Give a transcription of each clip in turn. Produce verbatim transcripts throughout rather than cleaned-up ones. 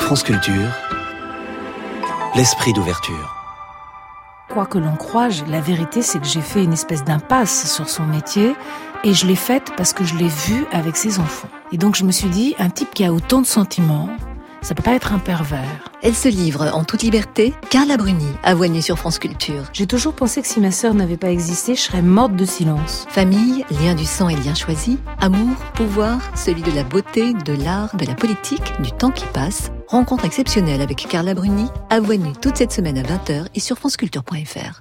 France Culture, l'esprit d'ouverture. Quoi que l'on croie, la vérité c'est que j'ai fait une espèce d'impasse sur son métier et je l'ai faite parce que je l'ai vu avec ses enfants. Et donc je me suis dit, un type qui a autant de sentiments, ça peut pas être un pervers. Elle se livre en toute liberté. Carla Bruni, avoinée sur France Culture. J'ai toujours pensé que si ma sœur n'avait pas existé, je serais morte de silence. Famille, lien du sang et lien choisi, amour, pouvoir, celui de la beauté, de l'art, de la politique, du temps qui passe. Rencontre exceptionnelle avec Carla Bruni, avoinée toute cette semaine à vingt heures et sur franceculture point f r.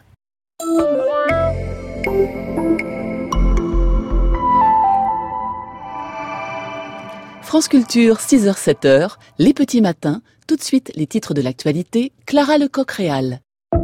France Culture, six heures sept heures, les petits matins, tout de suite les titres de l'actualité, Clara Lecoq-Réal.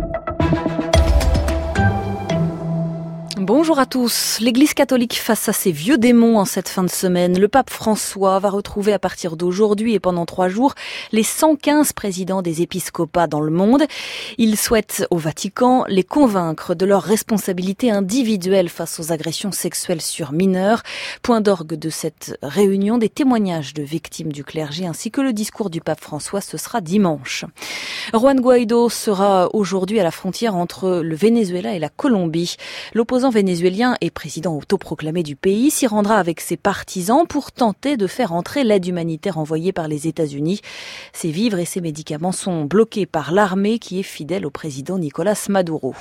Bonjour à tous. L'Église catholique face à ses vieux démons en cette fin de semaine. Le pape François va retrouver à partir d'aujourd'hui et pendant trois jours les cent quinze présidents des épiscopats dans le monde. Il souhaite au Vatican les convaincre de leur responsabilité individuelle face aux agressions sexuelles sur mineurs. Point d'orgue de cette réunion, des témoignages de victimes du clergé ainsi que le discours du pape François, ce sera dimanche. Juan Guaidó sera aujourd'hui à la frontière entre le Venezuela et la Colombie. L'opposant vénézuélien et président autoproclamé du pays s'y rendra avec ses partisans pour tenter de faire entrer l'aide humanitaire envoyée par les États-Unis. Ses vivres et ses médicaments sont bloqués par l'armée qui est fidèle au président Nicolás Maduro.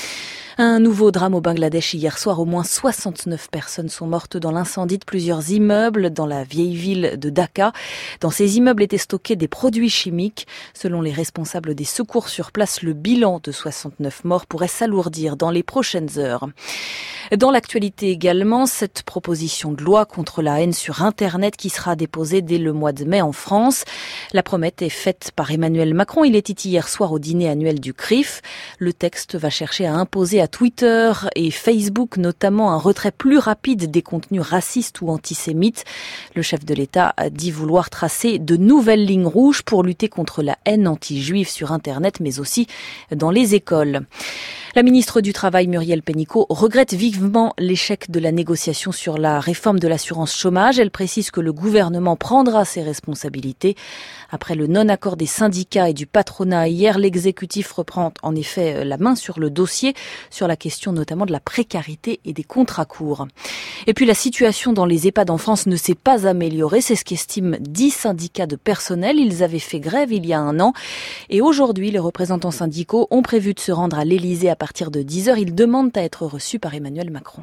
Un nouveau drame au Bangladesh hier soir. Au moins soixante-neuf personnes sont mortes dans l'incendie de plusieurs immeubles dans la vieille ville de Dhaka. Dans ces immeubles étaient stockés des produits chimiques. Selon les responsables des secours sur place, le bilan de soixante-neuf morts pourrait s'alourdir dans les prochaines heures. Dans l'actualité également, cette proposition de loi contre la haine sur Internet qui sera déposée dès le mois de mai en France. La promesse est faite par Emmanuel Macron. Il était hier soir au dîner annuel du C R I F. Le texte va chercher à imposer à Twitter et Facebook notamment un retrait plus rapide des contenus racistes ou antisémites. Le chef de l'État a dit vouloir tracer de nouvelles lignes rouges pour lutter contre la haine anti-juive sur Internet, mais aussi dans les écoles. La ministre du Travail, Muriel Pénicaud, regrette vivement l'échec de la négociation sur la réforme de l'assurance chômage. Elle précise que le gouvernement prendra ses responsabilités. Après le non-accord des syndicats et du patronat hier, l'exécutif reprend en effet la main sur le dossier, sur la question notamment de la précarité et des contrats courts. Et puis la situation dans les EHPAD en France ne s'est pas améliorée. C'est ce qu'estiment dix syndicats de personnel. Ils avaient fait grève il y a un an. Et aujourd'hui, les représentants syndicaux ont prévu de se rendre à l'Élysée à partir de dix heures. Ils demandent à être reçus par Emmanuel Macron.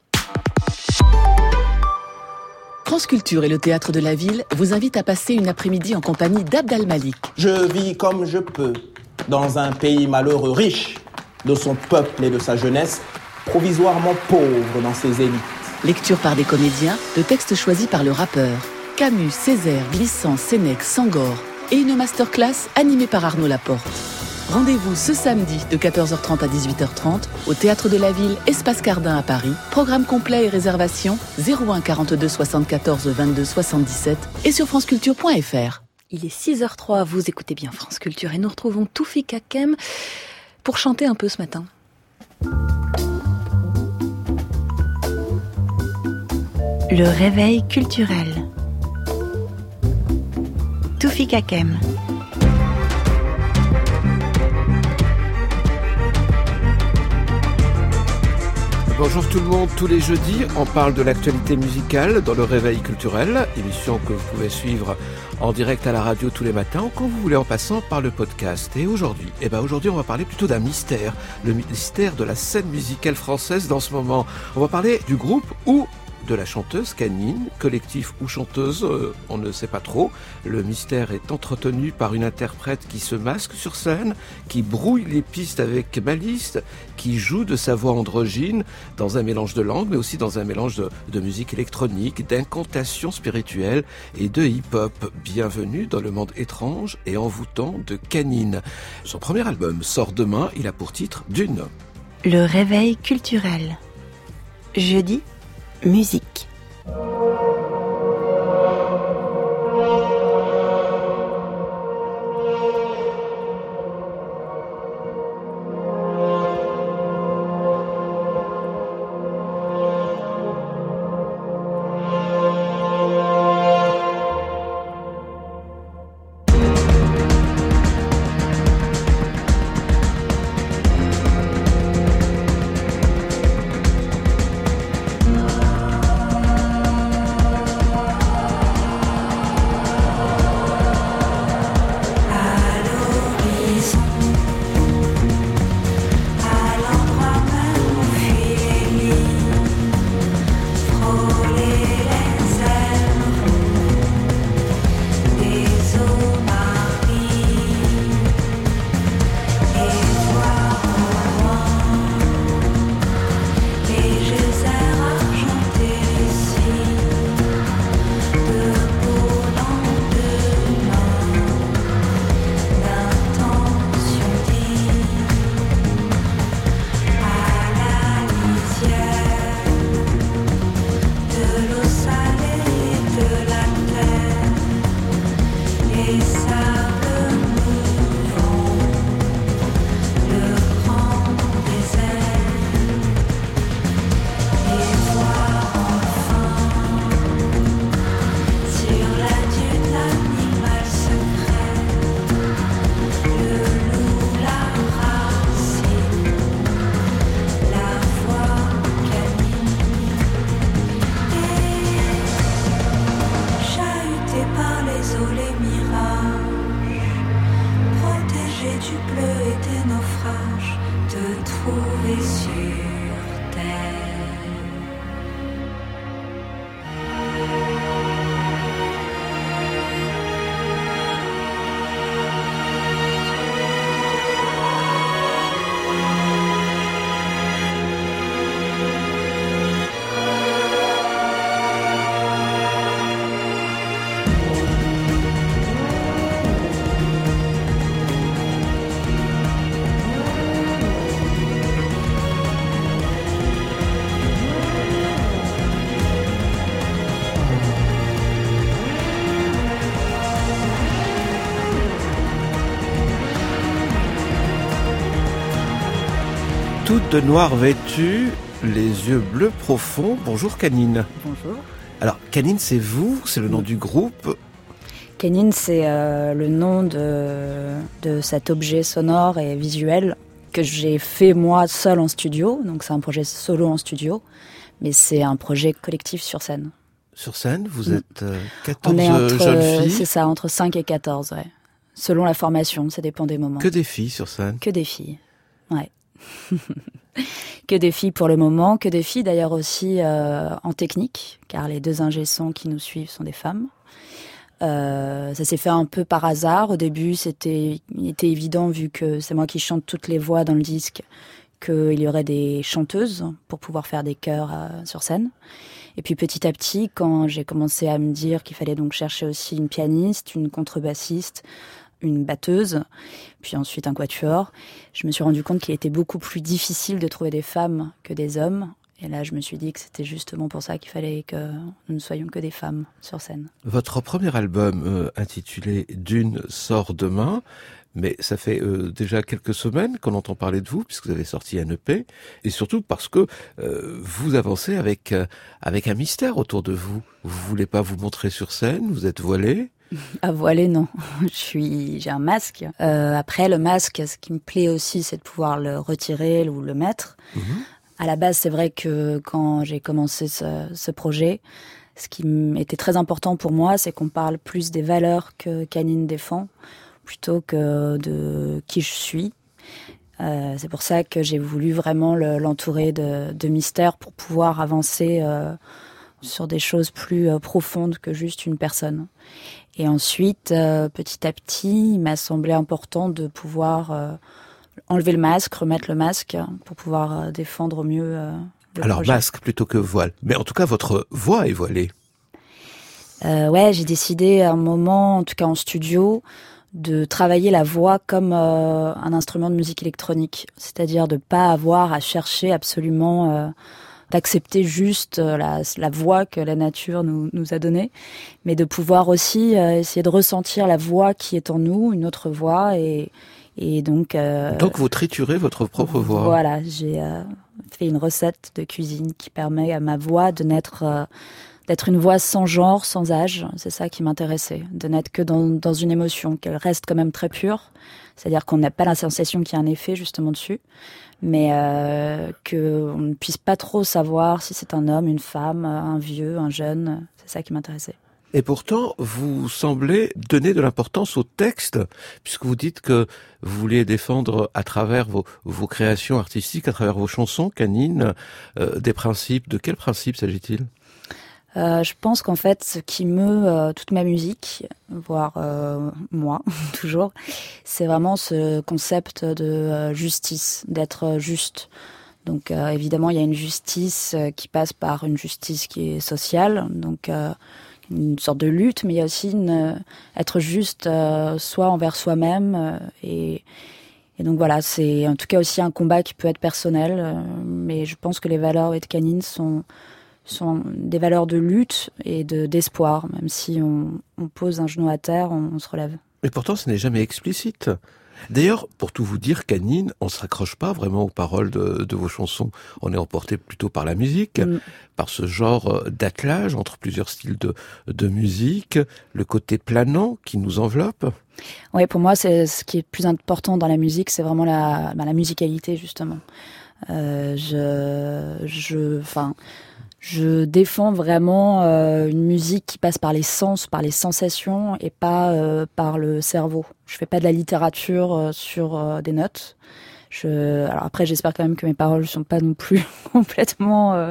France Culture et le Théâtre de la Ville vous invitent à passer une après-midi en compagnie d'Abd al-Malik. Je vis comme je peux, dans un pays malheureux riche de son peuple et de sa jeunesse, provisoirement pauvre dans ses élites. Lecture par des comédiens, de textes choisis par le rappeur. Camus, Césaire, Glissant, Sénèque, Sangor. Et une masterclass animée par Arnaud Laporte. Rendez-vous ce samedi de quatorze heures trente à dix-huit heures trente au Théâtre de la Ville, Espace Cardin à Paris. Programme complet et réservation zéro un quarante-deux soixante-quatorze vingt-deux soixante-dix-sept et sur franceculture point f r. Il est six heures trois, vous écoutez bien France Culture et nous retrouvons Toufik Hakem pour chanter un peu ce matin. Le réveil culturel. Toufik Hakem. Bonjour tout le monde, tous les jeudis, on parle de l'actualité musicale dans le Réveil culturel, émission que vous pouvez suivre en direct à la radio tous les matins ou quand vous voulez en passant par le podcast. Et aujourd'hui, eh ben aujourd'hui on va parler plutôt d'un mystère, le mystère de la scène musicale française dans ce moment. On va parler du groupe ou de la chanteuse Canine, collectif ou chanteuse, euh, on ne sait pas trop. Le mystère est entretenu par une interprète qui se masque sur scène, qui brouille les pistes avec malice, qui joue de sa voix androgyne dans un mélange de langues, mais aussi dans un mélange de, de musique électronique, d'incantations spirituelles et de hip-hop. Bienvenue dans le monde étrange et envoûtant de Canine. Son premier album sort demain, il a pour titre Dune. Le réveil culturel. Jeudi, musique. Toute de noir vêtue, les yeux bleus profonds. Bonjour Canine. Bonjour. Alors Canine, c'est vous, c'est le nom du groupe. Canine, c'est euh, le nom de, de cet objet sonore et visuel que j'ai fait moi seul en studio. Donc c'est un projet solo en studio, mais c'est un projet collectif sur scène. Sur scène, vous êtes euh, On est quatorze entre, jeunes filles. C'est ça, entre cinq et quatorze, ouais. Selon la formation, ça dépend des moments. Que des filles sur scène. Que des filles, ouais. Que des filles pour le moment, que des filles d'ailleurs aussi euh, en technique, car les deux ingé sons qui nous suivent sont des femmes. Euh, ça s'est fait un peu par hasard. Au début, c'était, il était évident, vu que c'est moi qui chante toutes les voix dans le disque, qu'il y aurait des chanteuses pour pouvoir faire des chœurs euh, sur scène. Et puis petit à petit, quand j'ai commencé à me dire qu'il fallait donc chercher aussi une pianiste, une contrebassiste, une batteuse, puis ensuite un quatuor, je me suis rendu compte qu'il était beaucoup plus difficile de trouver des femmes que des hommes. Et là, je me suis dit que c'était justement pour ça qu'il fallait que nous ne soyons que des femmes sur scène. Votre premier album euh, intitulé Dune sort demain, mais ça fait euh, déjà quelques semaines qu'on entend parler de vous, puisque vous avez sorti un E P, et surtout parce que euh, vous avancez avec, euh, avec un mystère autour de vous. Vous voulez pas vous montrer sur scène, vous êtes voilé. À voiler, non. Je suis, j'ai un masque. Euh, après, le masque, ce qui me plaît aussi, c'est de pouvoir le retirer ou le mettre. Mmh. À la base, c'est vrai que quand j'ai commencé ce, ce projet, ce qui était très important pour moi, c'est qu'on parle plus des valeurs que Canine défend, plutôt que de qui je suis. Euh, c'est pour ça que j'ai voulu vraiment le, l'entourer de, de mystères pour pouvoir avancer euh, sur des choses plus euh, profondes que juste une personne. Et ensuite, euh, petit à petit, il m'a semblé important de pouvoir euh, enlever le masque, remettre le masque, pour pouvoir euh, défendre au mieux euh, le Alors, projet. masque plutôt que voile. Mais en tout cas, votre voix est voilée. Euh, ouais, j'ai décidé à un moment, en tout cas en studio, de travailler la voix comme euh, un instrument de musique électronique. C'est-à-dire de pas avoir à chercher absolument... Euh, d'accepter juste la, la voix que la nature nous, nous a donnée, mais de pouvoir aussi euh, essayer de ressentir la voix qui est en nous, une autre voix, et, et donc... Euh, donc vous triturez votre propre voix. Voilà, j'ai euh, fait une recette de cuisine qui permet à ma voix de n'être... Euh, d'être une voix sans genre, sans âge, c'est ça qui m'intéressait, de n'être que dans, dans une émotion, qu'elle reste quand même très pure, c'est-à-dire qu'on n'a pas la sensation qu'il y a un effet justement dessus, mais euh, qu'on ne puisse pas trop savoir si c'est un homme, une femme, un vieux, un jeune, c'est ça qui m'intéressait. Et pourtant, vous semblez donner de l'importance au texte, puisque vous dites que vous voulez défendre à travers vos, vos créations artistiques, à travers vos chansons, Canine, euh, des principes. De quels principes s'agit-il ? Euh, je pense qu'en fait, ce qui meut euh, toute ma musique, voire euh, moi, toujours, c'est vraiment ce concept de euh, justice, d'être juste. Donc euh, évidemment, il y a une justice euh, qui passe par une justice qui est sociale, donc euh, une sorte de lutte, mais il y a aussi une, euh, être juste euh, soi envers soi-même. Euh, et, et donc voilà, c'est en tout cas aussi un combat qui peut être personnel, euh, mais je pense que les valeurs de Canine sont... sont des valeurs de lutte et de, d'espoir. Même si on, on pose un genou à terre, on, on se relève. Et pourtant, ce n'est jamais explicite. D'ailleurs, pour tout vous dire, Canine, on ne se raccroche pas vraiment aux paroles de, de vos chansons. On est emporté plutôt par la musique, mmh. par ce genre d'attelage entre plusieurs styles de, de musique, le côté planant qui nous enveloppe. Oui, pour moi, c'est ce qui est plus important dans la musique, c'est vraiment la, bah, la musicalité, justement. Euh, je, je, enfin, je défends vraiment euh, une musique qui passe par les sens, par les sensations et pas euh, par le cerveau. Je fais pas de la littérature euh, sur euh, des notes. Je, alors après, j'espère quand même que mes paroles sont pas non plus complètement euh,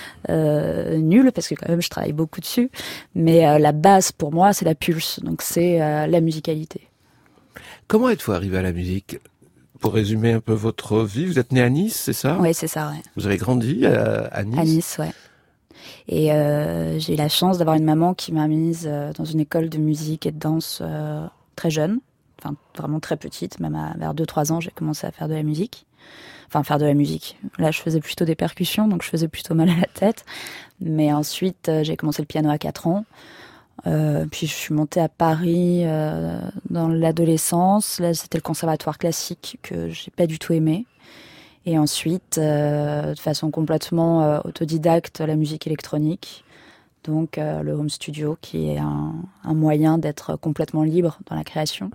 euh, nulles, parce que quand même je travaille beaucoup dessus. Mais euh, la base pour moi, c'est la pulse, donc c'est euh, la musicalité. Comment êtes-vous arrivé à la musique ? Pour résumer un peu votre vie, vous êtes né à Nice, c'est ça ? Oui, c'est ça, ouais. Vous avez grandi à, à Nice ? À Nice, ouais. Et euh, j'ai eu la chance d'avoir une maman qui m'a mise euh, dans une école de musique et de danse euh, très jeune, enfin vraiment très petite, même à, vers deux trois ans, j'ai commencé à faire de la musique. Enfin, faire de la musique. Là, je faisais plutôt des percussions, donc je faisais plutôt mal à la tête. Mais ensuite, euh, j'ai commencé le piano à quatre ans. Euh, puis je suis montée à Paris euh, dans l'adolescence. Là, c'était le conservatoire classique que j'ai pas du tout aimé. Et ensuite, euh, de façon complètement euh, autodidacte, la musique électronique. Donc euh, le home studio, qui est un, un moyen d'être complètement libre dans la création.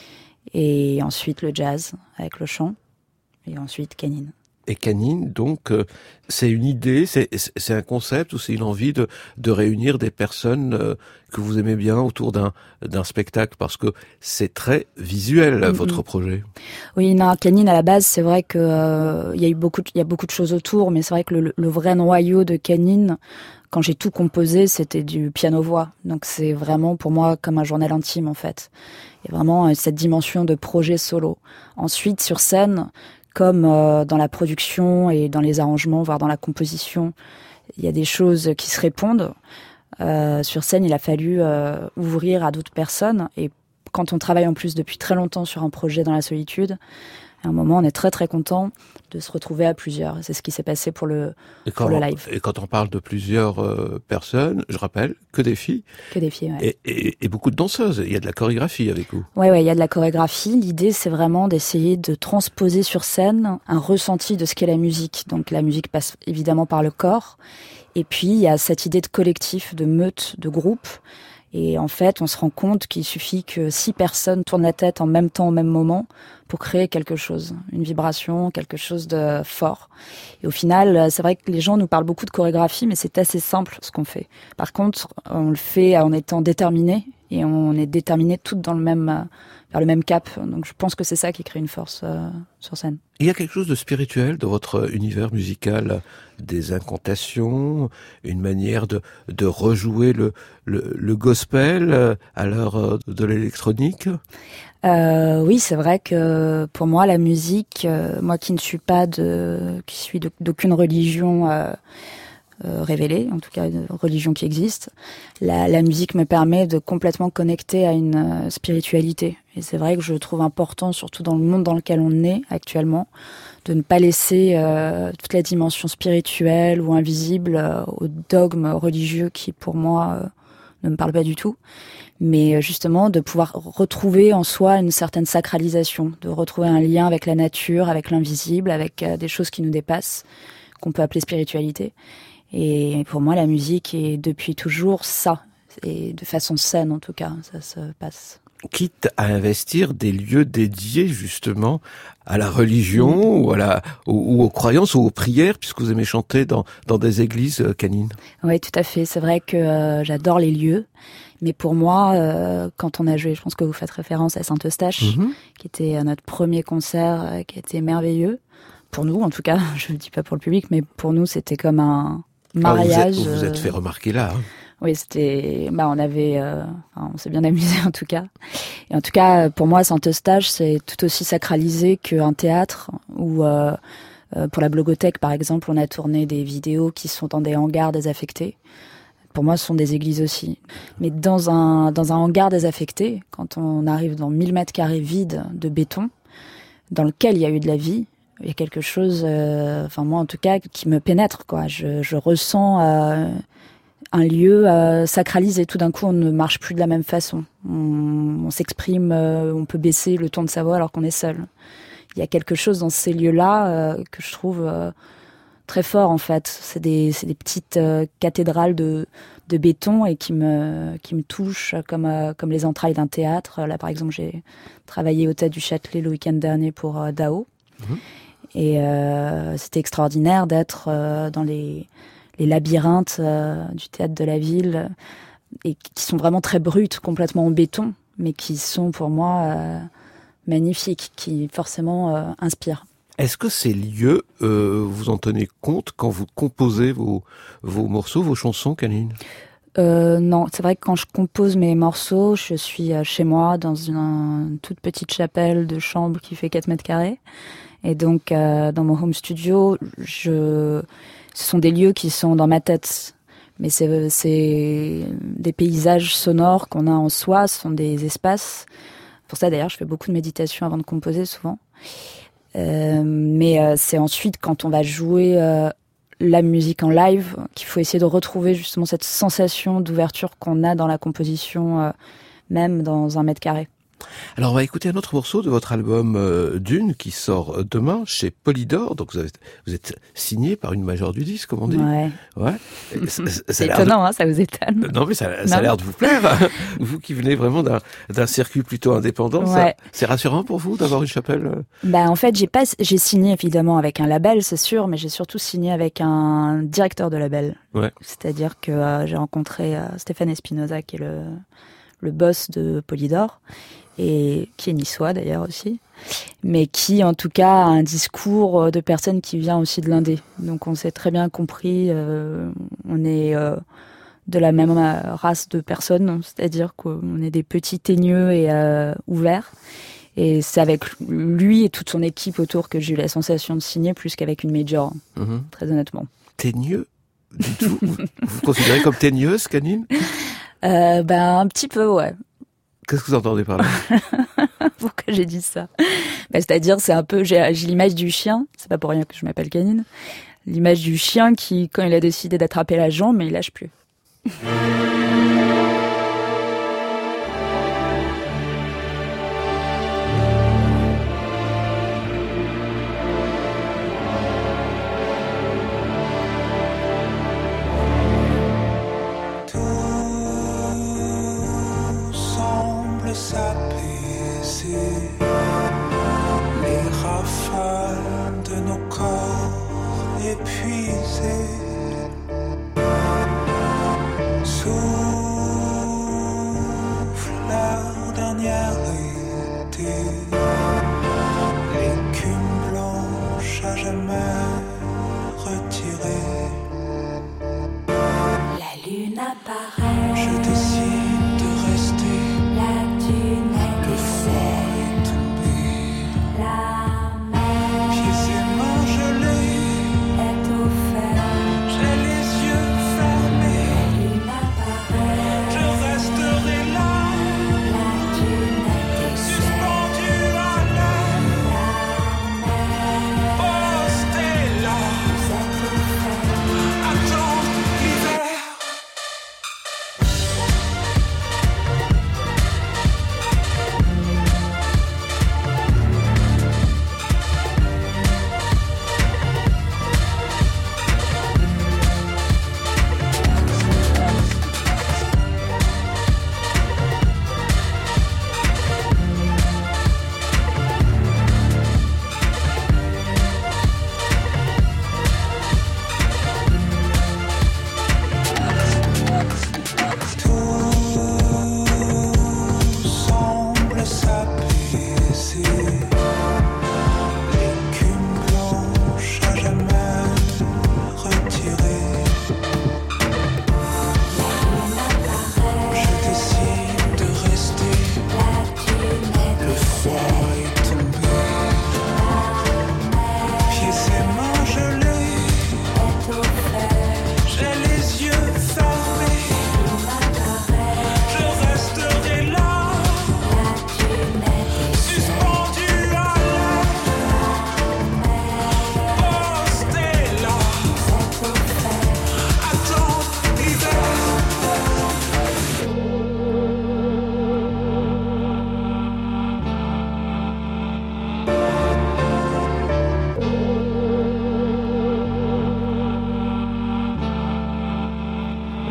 Et ensuite le jazz avec le chant. Et ensuite Canine. Et Canine, donc, euh, c'est une idée, c'est, c'est un concept ou c'est une envie de, de réunir des personnes euh, que vous aimez bien autour d'un, d'un spectacle, parce que c'est très visuel, mm-hmm. votre projet. Oui, non, Canine, à la base, c'est vrai que euh, il y a eu beaucoup, il y a beaucoup de choses autour, mais c'est vrai que le, le vrai noyau de Canine, quand j'ai tout composé, c'était du piano-voix. Donc c'est vraiment pour moi comme un journal intime, en fait. Il y a vraiment cette dimension de projet solo. Ensuite, sur scène, comme euh, dans la production et dans les arrangements, voire dans la composition, il y a des choses qui se répondent. Euh, sur scène, il a fallu euh, ouvrir à d'autres personnes. Et quand on travaille en plus depuis très longtemps sur un projet dans la solitude, à un moment, on est très très content de se retrouver à plusieurs. C'est ce qui s'est passé pour le, pour le live. Et quand on parle de plusieurs euh, personnes, je rappelle, que des filles. Que des filles, ouais. Et, et, et beaucoup de danseuses. Il y a de la chorégraphie avec vous. Ouais, ouais, il y a de la chorégraphie. L'idée, c'est vraiment d'essayer de transposer sur scène un ressenti de ce qu'est la musique. Donc la musique passe évidemment par le corps. Et puis, il y a cette idée de collectif, de meute, de groupe. Et en fait, on se rend compte qu'il suffit que six personnes tournent la tête en même temps, au même moment, pour créer quelque chose, une vibration, quelque chose de fort. Et au final, c'est vrai que les gens nous parlent beaucoup de chorégraphie, mais c'est assez simple ce qu'on fait. Par contre, on le fait en étant déterminés, et on est déterminés toutes dans le même, vers le même cap. Donc je pense que c'est ça qui crée une force euh, sur scène. Il y a quelque chose de spirituel dans votre univers musical, des incantations, une manière de, de rejouer le, le, le gospel à l'heure de l'électronique. Euh, oui, c'est vrai que pour moi, la musique, euh, moi qui ne suis pas de, qui suis de, d'aucune religion euh, euh, révélée, en tout cas une religion qui existe, la, la musique me permet de complètement connecter à une euh, spiritualité. Et c'est vrai que je trouve important, surtout dans le monde dans lequel on est actuellement, de ne pas laisser euh, toute la dimension spirituelle ou invisible euh, aux dogmes religieux qui, pour moi, euh, ne me parlent pas du tout. Mais justement, de pouvoir retrouver en soi une certaine sacralisation, de retrouver un lien avec la nature, avec l'invisible, avec euh, des choses qui nous dépassent, qu'on peut appeler spiritualité. Et pour moi, la musique est depuis toujours ça, et de façon saine en tout cas, ça se passe. Quitte à investir des lieux dédiés justement à la religion mmh. ou à la ou, ou aux croyances ou aux prières, puisque vous aimez chanter dans dans des églises euh, canines. Oui, tout à fait. C'est vrai que euh, j'adore les lieux, mais pour moi, euh, quand on a joué, je pense que vous faites référence à Saint-Eustache, mmh. qui était notre premier concert, euh, qui était merveilleux pour nous, en tout cas. Je ne dis pas pour le public, mais pour nous, c'était comme un mariage. Ah, vous êtes, vous vous êtes fait remarquer là. Hein. Oui, c'était, bah, on avait, euh, enfin, on s'est bien amusé en tout cas. Et en tout cas, pour moi, Saint-Eustache, c'est tout aussi sacralisé qu'un théâtre où, euh, euh, pour la Blogothèque, par exemple, on a tourné des vidéos qui sont dans des hangars désaffectés. Pour moi, ce sont des églises aussi. Mais dans un, dans un hangar désaffecté, quand on arrive dans mille mètres carrés vides de béton, dans lequel il y a eu de la vie, il y a quelque chose, euh, enfin, moi, en tout cas, qui me pénètre, quoi. Je, je ressens, euh, un lieu euh, sacralisé. Tout d'un coup, on ne marche plus de la même façon. On, on s'exprime, euh, on peut baisser le ton de sa voix alors qu'on est seul. Il y a quelque chose dans ces lieux-là euh, que je trouve euh, très fort, en fait. C'est des, c'est des petites euh, cathédrales de, de béton et qui me, qui me touchent comme, euh, comme les entrailles d'un théâtre. Là, par exemple, j'ai travaillé au Théâtre du Châtelet le week-end dernier pour euh, Dao. Mmh. Et euh, c'était extraordinaire d'être euh, dans les... les labyrinthes euh, du théâtre de la ville, et qui sont vraiment très brutes, complètement en béton, mais qui sont pour moi euh, magnifiques, qui forcément euh, inspirent. Est-ce que ces lieux, euh, vous en tenez compte quand vous composez vos, vos morceaux, vos chansons, Canine ? euh, Non, c'est vrai que quand je compose mes morceaux, je suis chez moi dans une, une toute petite chapelle de chambre qui fait quatre mètres carrés. Et donc, euh, dans mon home studio, je... ce sont des lieux qui sont dans ma tête. Mais c'est, c'est des paysages sonores qu'on a en soi, ce sont des espaces. Pour ça, d'ailleurs, je fais beaucoup de méditation avant de composer, souvent. Euh, mais euh, c'est ensuite, quand on va jouer euh, la musique en live, qu'il faut essayer de retrouver justement cette sensation d'ouverture qu'on a dans la composition, euh, même dans un mètre carré. Alors on va écouter un autre morceau de votre album euh, Dune qui sort demain chez Polydor. Donc vous, avez, vous êtes signé par une majeure du disque, comme on dit. Ouais. Ouais. Ça, ça c'est étonnant, de... hein, ça vous étonne. Non mais ça, ça a l'air de vous plaire. Vous qui venez vraiment d'un, d'un circuit plutôt indépendant, ouais. ça, c'est rassurant pour vous d'avoir une chapelle. Bah en fait j'ai pas, j'ai signé évidemment avec un label, c'est sûr, mais j'ai surtout signé avec un directeur de label. Ouais. C'est-à-dire que euh, j'ai rencontré euh, Stéphane Espinoza qui est le le boss de Polydor. Et qui est niçois d'ailleurs aussi, mais qui en tout cas a un discours de personne qui vient aussi de l'indé. Donc on s'est très bien compris, euh, on est euh, de la même race de personnes, c'est-à-dire qu'on est des petits teigneux et euh, ouverts. Et c'est avec lui et toute son équipe autour que j'ai eu la sensation de signer plus qu'avec une major, mmh. très honnêtement. Teigneux ? Vous vous, vous considérez comme teigneuse, Canine ? euh, Ben un petit peu, ouais. Qu'est-ce que vous entendez par là ? Pourquoi j'ai dit ça ? bah, C'est-à-dire, c'est un peu, j'ai, j'ai l'image du chien, c'est pas pour rien que je m'appelle Canine, l'image du chien qui, quand il a décidé d'attraper la jambe, mais il lâche plus.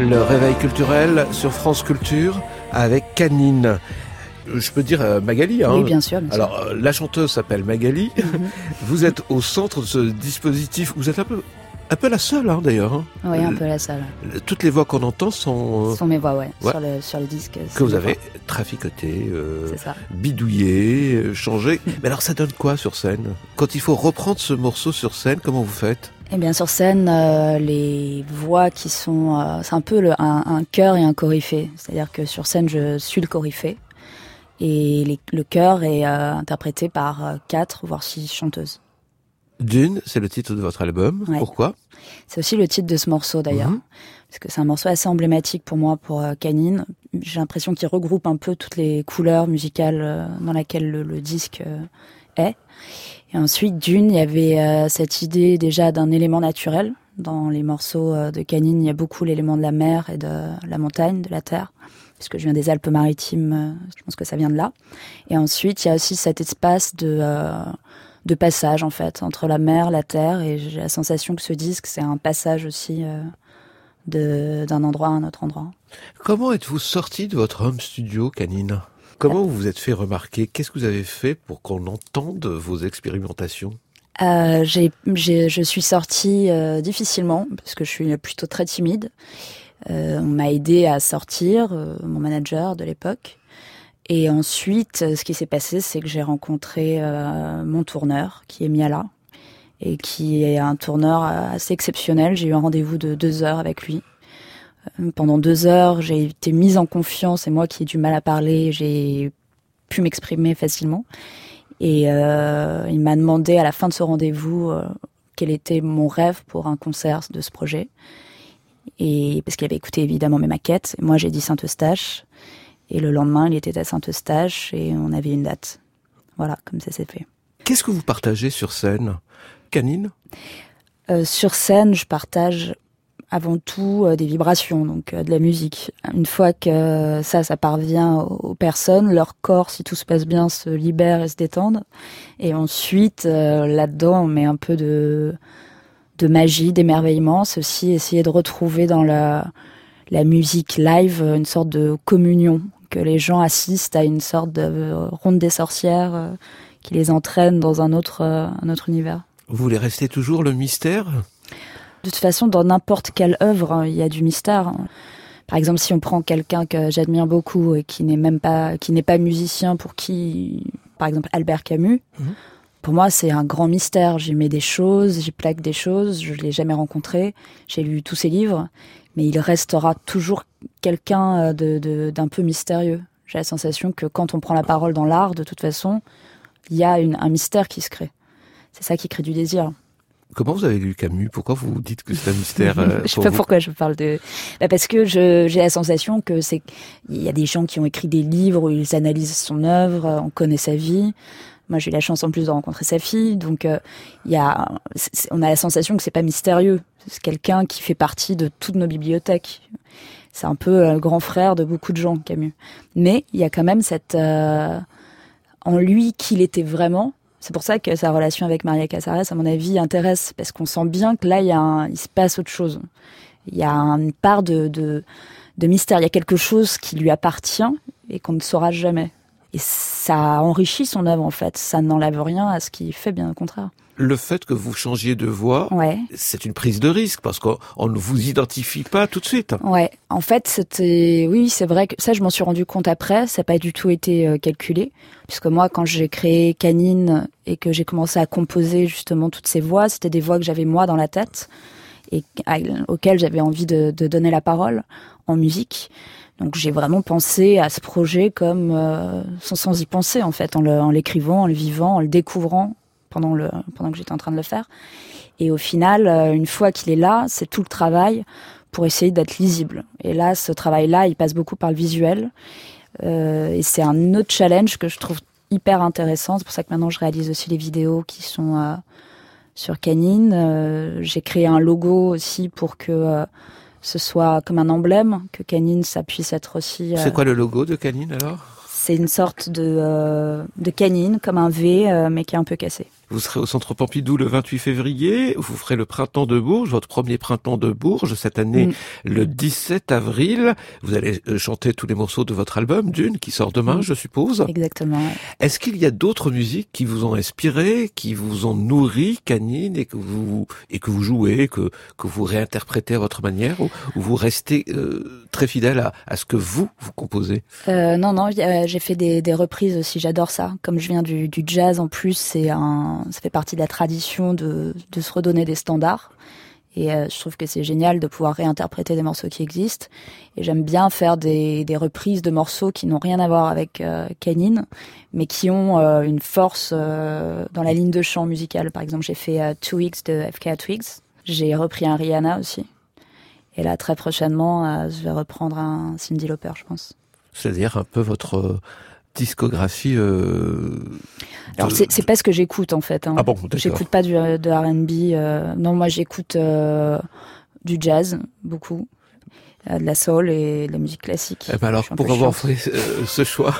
Le réveil culturel sur France Culture avec Canine. Je peux dire euh, Magali, hein. Oui, bien sûr. Bien sûr. Alors, euh, la chanteuse s'appelle Magali. Mm-hmm. Vous êtes au centre de ce dispositif. Vous êtes un peu, un peu la seule, hein, d'ailleurs. Hein. Oui, un peu la seule. Toutes les voix qu'on entend sont... Euh... sont mes voix, ouais. ouais. Sur, le, sur le disque. Que vous avez traficoté, euh, c'est ça. bidouillé, euh, changé. Mais alors, ça donne quoi sur scène ? Quand il faut reprendre ce morceau sur scène, comment vous faites ? Eh bien, sur scène, euh, les voix qui sont... Euh, c'est un peu le, un, un chœur et un coryphée. C'est-à-dire que sur scène, je suis le coryphée. Et les, le chœur est euh, interprété par euh, quatre, voire six chanteuses. Dune, c'est le titre de votre album. Ouais. Pourquoi ? C'est aussi le titre de ce morceau, d'ailleurs. Mmh. Parce que c'est un morceau assez emblématique pour moi, pour euh, Canine. J'ai l'impression qu'il regroupe un peu toutes les couleurs musicales euh, dans lesquelles le, le disque euh, est. Et ensuite, Dune, il y avait euh, cette idée déjà d'un élément naturel. Dans les morceaux euh, de Canine, il y a beaucoup l'élément de la mer et de la montagne, de la terre. Puisque je viens des Alpes-Maritimes, euh, je pense que ça vient de là. Et ensuite, il y a aussi cet espace de, euh, de passage, en fait, entre la mer, la terre. Et j'ai la sensation que ce disque, c'est un passage aussi euh, de, d'un endroit à un autre endroit. Comment êtes-vous sorti de votre home studio, Canine ? Comment vous vous êtes fait remarquer ? Qu'est-ce que vous avez fait pour qu'on entende vos expérimentations ? euh, j'ai, j'ai, Je suis sortie euh, difficilement, parce que je suis plutôt très timide. Euh, on m'a aidé à sortir, euh, mon manager de l'époque. Et ensuite, ce qui s'est passé, c'est que j'ai rencontré euh, mon tourneur, qui est Miala, et qui est un tourneur assez exceptionnel. J'ai eu un rendez-vous de deux heures avec lui. Euh, pendant deux heures, j'ai été mise en confiance, et moi qui ai du mal à parler, j'ai pu m'exprimer facilement. Et euh, il m'a demandé à la fin de ce rendez-vous euh, quel était mon rêve pour un concert de ce projet. Et parce qu'il avait écouté évidemment mes maquettes. Moi, j'ai dit Saint-Eustache. Et le lendemain, il était à Saint-Eustache et on avait une date. Voilà, comme ça s'est fait. Qu'est-ce que vous partagez sur scène, Canine ? euh, Sur scène, je partage avant tout euh, des vibrations, donc euh, de la musique. Une fois que ça, ça parvient aux, aux personnes, leur corps, si tout se passe bien, se libère et se détendent. Et ensuite, euh, là-dedans, on met un peu de... de magie, d'émerveillement. C'est aussi essayer de retrouver dans la, la musique live une sorte de communion, que les gens assistent à une sorte de ronde des sorcières euh, qui les entraîne dans un autre, euh, un autre univers. Vous voulez rester toujours le mystère ? De toute façon, dans n'importe quelle œuvre, hein, il y a du mystère. Par exemple, si on prend quelqu'un que j'admire beaucoup et qui n'est même pas, qui n'est pas musicien, pour qui, par exemple, Albert Camus, mmh. Pour moi, c'est un grand mystère. J'y mets des choses, j'y plaque des choses, je ne l'ai jamais rencontré. J'ai lu tous ses livres, mais il restera toujours quelqu'un de, de, d'un peu mystérieux. J'ai la sensation que quand on prend la parole dans l'art, de toute façon, il y a une, un mystère qui se crée. C'est ça qui crée du désir. Comment vous avez lu Camus ? Pourquoi vous dites que c'est un mystère euh, Je sais pas vous pourquoi je parle de... Bah parce que je, j'ai la sensation que c'est... Il y a des gens qui ont écrit des livres où ils analysent son œuvre, on connaît sa vie... Moi, j'ai eu la chance en plus de rencontrer sa fille, donc euh, y a, on a la sensation que c'est pas mystérieux. C'est quelqu'un qui fait partie de toutes nos bibliothèques. C'est un peu le grand frère de beaucoup de gens, Camus. Mais il y a quand même cette euh, en lui qu'il était vraiment. C'est pour ça que sa relation avec Maria Casares, à mon avis, intéresse, parce qu'on sent bien que là, il y a un, il se passe autre chose. Il y a une part de, de, de mystère. Il y a quelque chose qui lui appartient et qu'on ne saura jamais. Et ça enrichit son œuvre, en fait. Ça n'enlève rien à ce qu'il fait, bien au contraire. Le fait que vous changiez de voix, ouais. C'est une prise de risque, parce qu'on ne vous identifie pas tout de suite. Ouais, en fait, c'était... Oui, c'est vrai que ça, je m'en suis rendu compte après. Ça n'a pas du tout été euh, calculé. Puisque moi, quand j'ai créé Canine et que j'ai commencé à composer, justement, toutes ces voix, c'était des voix que j'avais, moi, dans la tête, et à, auxquelles j'avais envie de, de donner la parole en musique. Donc j'ai vraiment pensé à ce projet comme euh, sans, sans y penser en fait, en, le, en l'écrivant, en le vivant, en le découvrant pendant, le, pendant que j'étais en train de le faire. Et au final, euh, une fois qu'il est là, c'est tout le travail pour essayer d'être lisible. Et là, ce travail-là, il passe beaucoup par le visuel. Euh, et c'est un autre challenge que je trouve hyper intéressant. C'est pour ça que maintenant je réalise aussi les vidéos qui sont euh, sur Canine. Euh, j'ai créé un logo aussi pour que... Euh, ce soit comme un emblème, que Canine, ça puisse être aussi... Euh... C'est quoi le logo de Canine alors ? C'est une sorte de, euh, de canine, comme un V, euh, mais qui est un peu cassé. Vous serez au Centre Pompidou le vingt-huit février. Vous ferez le Printemps de Bourges, votre premier Printemps de Bourges cette année, mmh. le dix-sept avril. Vous allez chanter tous les morceaux de votre album, Dune, qui sort demain, mmh. je suppose. Exactement. Ouais. Est-ce qu'il y a d'autres musiques qui vous ont inspiré, qui vous ont nourri, Canine, et que vous et que vous jouez, que que vous réinterprétez à votre manière, ou, ou vous restez euh, très fidèle à, à ce que vous vous composez? euh, Non, non, euh, j'ai fait des, des reprises aussi. J'adore ça. Comme je viens du, du jazz, en plus, c'est un, ça fait partie de la tradition de de se redonner des standards. Et euh, je trouve que c'est génial de pouvoir réinterpréter des morceaux qui existent. Et j'aime bien faire des, des reprises de morceaux qui n'ont rien à voir avec euh, Canine, mais qui ont euh, une force euh, dans la ligne de chant musicale. Par exemple, j'ai fait euh, Two Weeks de F K Twigs. J'ai repris un Rihanna aussi. Et là, très prochainement, euh, je vais reprendre un Cyndi Lauper, je pense. C'est-à-dire un peu votre... Euh... discographie. Euh, Alors de... c'est, c'est pas ce que j'écoute en fait. Hein. Ah bon, d'accord. J'écoute pas du, de R and B. Euh, non, moi j'écoute euh, du jazz beaucoup, euh, de la soul et de la musique classique. Eh ben alors pour avoir fait euh, ce choix.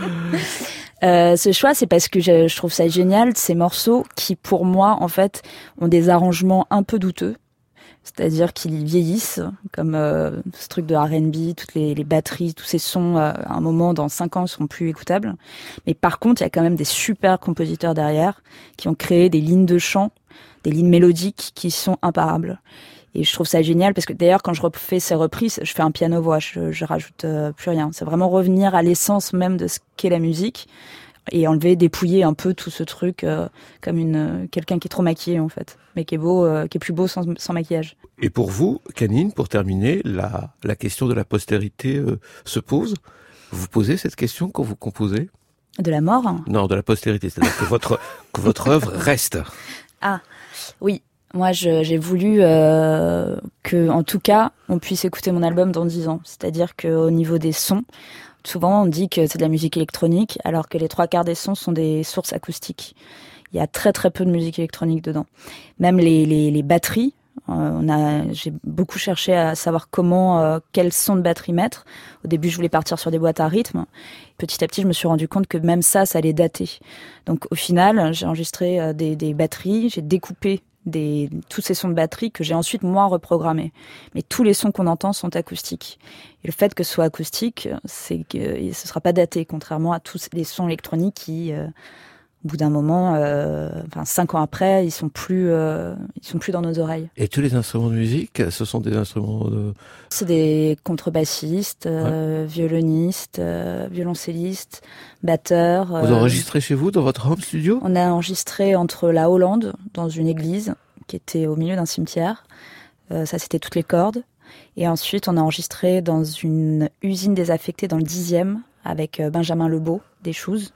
euh, ce choix, c'est parce que je, je trouve ça génial, ces morceaux qui pour moi en fait ont des arrangements un peu douteux. C'est-à-dire qu'ils vieillissent, comme euh, ce truc de R and B, toutes les, les batteries, tous ces sons, euh, à un moment, dans cinq ans, sont plus écoutables. Mais par contre, il y a quand même des super compositeurs derrière qui ont créé des lignes de chant, des lignes mélodiques qui sont imparables. Et je trouve ça génial parce que d'ailleurs, quand je refais ces reprises, je fais un piano-voix, je, je rajoute euh, plus rien. C'est vraiment revenir à l'essence même de ce qu'est la musique et enlever, dépouiller un peu tout ce truc euh, comme une euh, quelqu'un qui est trop maquillé en fait, mais qui est beau, euh, qui est plus beau sans, sans maquillage. Et pour vous, Canine, pour terminer, la la question de la postérité euh, se pose. Vous posez cette question quand vous composez? De la mort? Non, de la postérité, c'est-à-dire que votre que votre œuvre reste. Ah oui, moi je, j'ai voulu euh, que, en tout cas, on puisse écouter mon album dans dix ans. C'est-à-dire qu'au niveau des sons. Souvent, on dit que c'est de la musique électronique, alors que les trois quarts des sons sont des sources acoustiques. Il y a très très peu de musique électronique dedans. Même les, les, les batteries, euh, on a, j'ai beaucoup cherché à savoir comment, euh, quel son de batterie mettre. Au début, je voulais partir sur des boîtes à rythme. Petit à petit, je me suis rendu compte que même ça, ça allait dater. Donc, au final, j'ai enregistré euh, des, des batteries, j'ai découpé Des, tous ces sons de batterie que j'ai ensuite moi reprogrammés. Mais tous les sons qu'on entend sont acoustiques. Et le fait que ce soit acoustique, c'est que ce sera pas daté, contrairement à tous les sons électroniques qui, euh, au bout d'un moment, euh, enfin cinq ans après, ils sont plus, euh, ils sont plus dans nos oreilles. Et tous les instruments de musique, ce sont des instruments de... C'est des contrebassistes, euh, ouais. violonistes, euh, violoncellistes, batteurs. Vous euh, enregistrez chez vous, dans votre home studio? On a enregistré entre la Hollande, dans une église, qui était au milieu d'un cimetière. Euh, ça, c'était toutes les cordes. Et ensuite, on a enregistré dans une usine désaffectée dans le dixième, avec Benjamin Lebeau, des Shoes.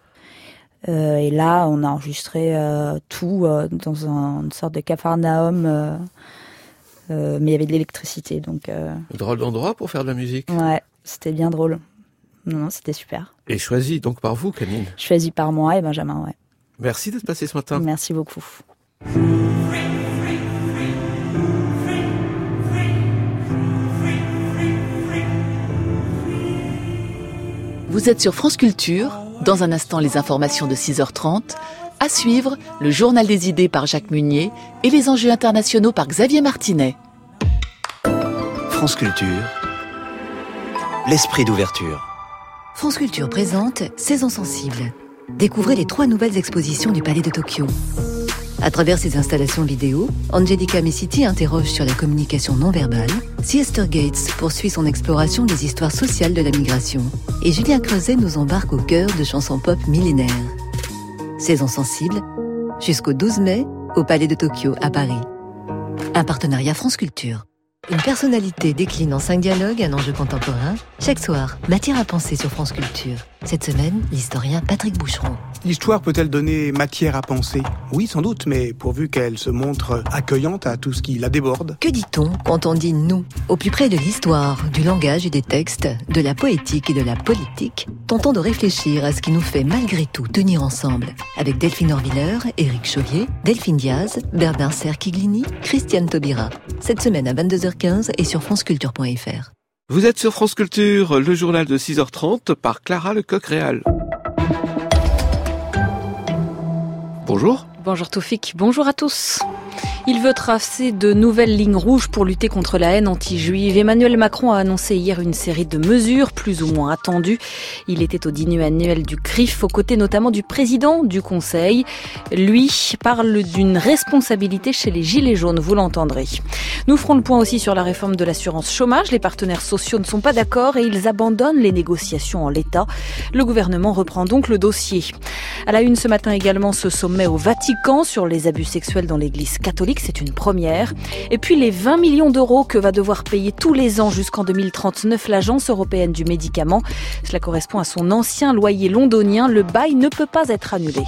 Euh, et là, on a enregistré euh, tout euh, dans un, une sorte de capharnaüm, euh, euh, mais il y avait de l'électricité. Donc, euh... drôle d'endroit pour faire de la musique. Ouais, c'était bien drôle. Non, non, c'était super. Et choisi donc par vous, Canine? Choisi par moi et Benjamin, ouais. Merci d'être passé ce matin. Merci beaucoup. Vous êtes sur France Culture. Dans un instant, les informations de six heures trente. À suivre, le journal des idées par Jacques Munier et les enjeux internationaux par Xavier Martinet. France Culture, l'esprit d'ouverture. France Culture présente Saison sensible. Découvrez les trois nouvelles expositions du Palais de Tokyo. À travers ses installations vidéo, Angelica Messiti interroge sur la communication non verbale, Siester Gates poursuit son exploration des histoires sociales de la migration, et Julien Creuset nous embarque au cœur de chansons pop millénaires. Saison sensible, jusqu'au douze mai, au Palais de Tokyo à Paris. Un partenariat France Culture. Une personnalité décline en cinq dialogues un enjeu contemporain. Chaque soir, matière à penser sur France Culture. Cette semaine, l'historien Patrick Boucheron. L'histoire peut-elle donner matière à penser? Oui, sans doute, mais pourvu qu'elle se montre accueillante à tout ce qui la déborde. Que dit-on quand on dit « nous » ? Au plus près de l'histoire, du langage et des textes, de la poétique et de la politique, tentons de réfléchir à ce qui nous fait malgré tout tenir ensemble. Avec Delphine Orviller, Éric Chauvier, Delphine Diaz, Bernard Serquiglini, Christiane Taubira. Cette semaine à vingt-deux heures quinze et sur franceculture point f r. Vous êtes sur France Culture, le journal de six heures trente par Clara Lecoq-Réal. Bonjour. Bonjour Toufik, bonjour à tous. Il veut tracer de nouvelles lignes rouges pour lutter contre la haine anti-juive. Emmanuel Macron a annoncé hier une série de mesures plus ou moins attendues. Il était au dîner annuel du C R I F, aux côtés notamment du président du Conseil. Lui parle d'une responsabilité chez les Gilets jaunes, vous l'entendrez. Nous ferons le point aussi sur la réforme de l'assurance chômage. Les partenaires sociaux ne sont pas d'accord et ils abandonnent les négociations en l'état. Le gouvernement reprend donc le dossier. À la une ce matin également, ce sommet au Vatican sur les abus sexuels dans l'église catholique. C'est une première. Et puis les vingt millions d'euros que va devoir payer tous les ans jusqu'en deux mille trente-neuf l'Agence européenne du médicament. Cela correspond à son ancien loyer londonien. Le bail ne peut pas être annulé.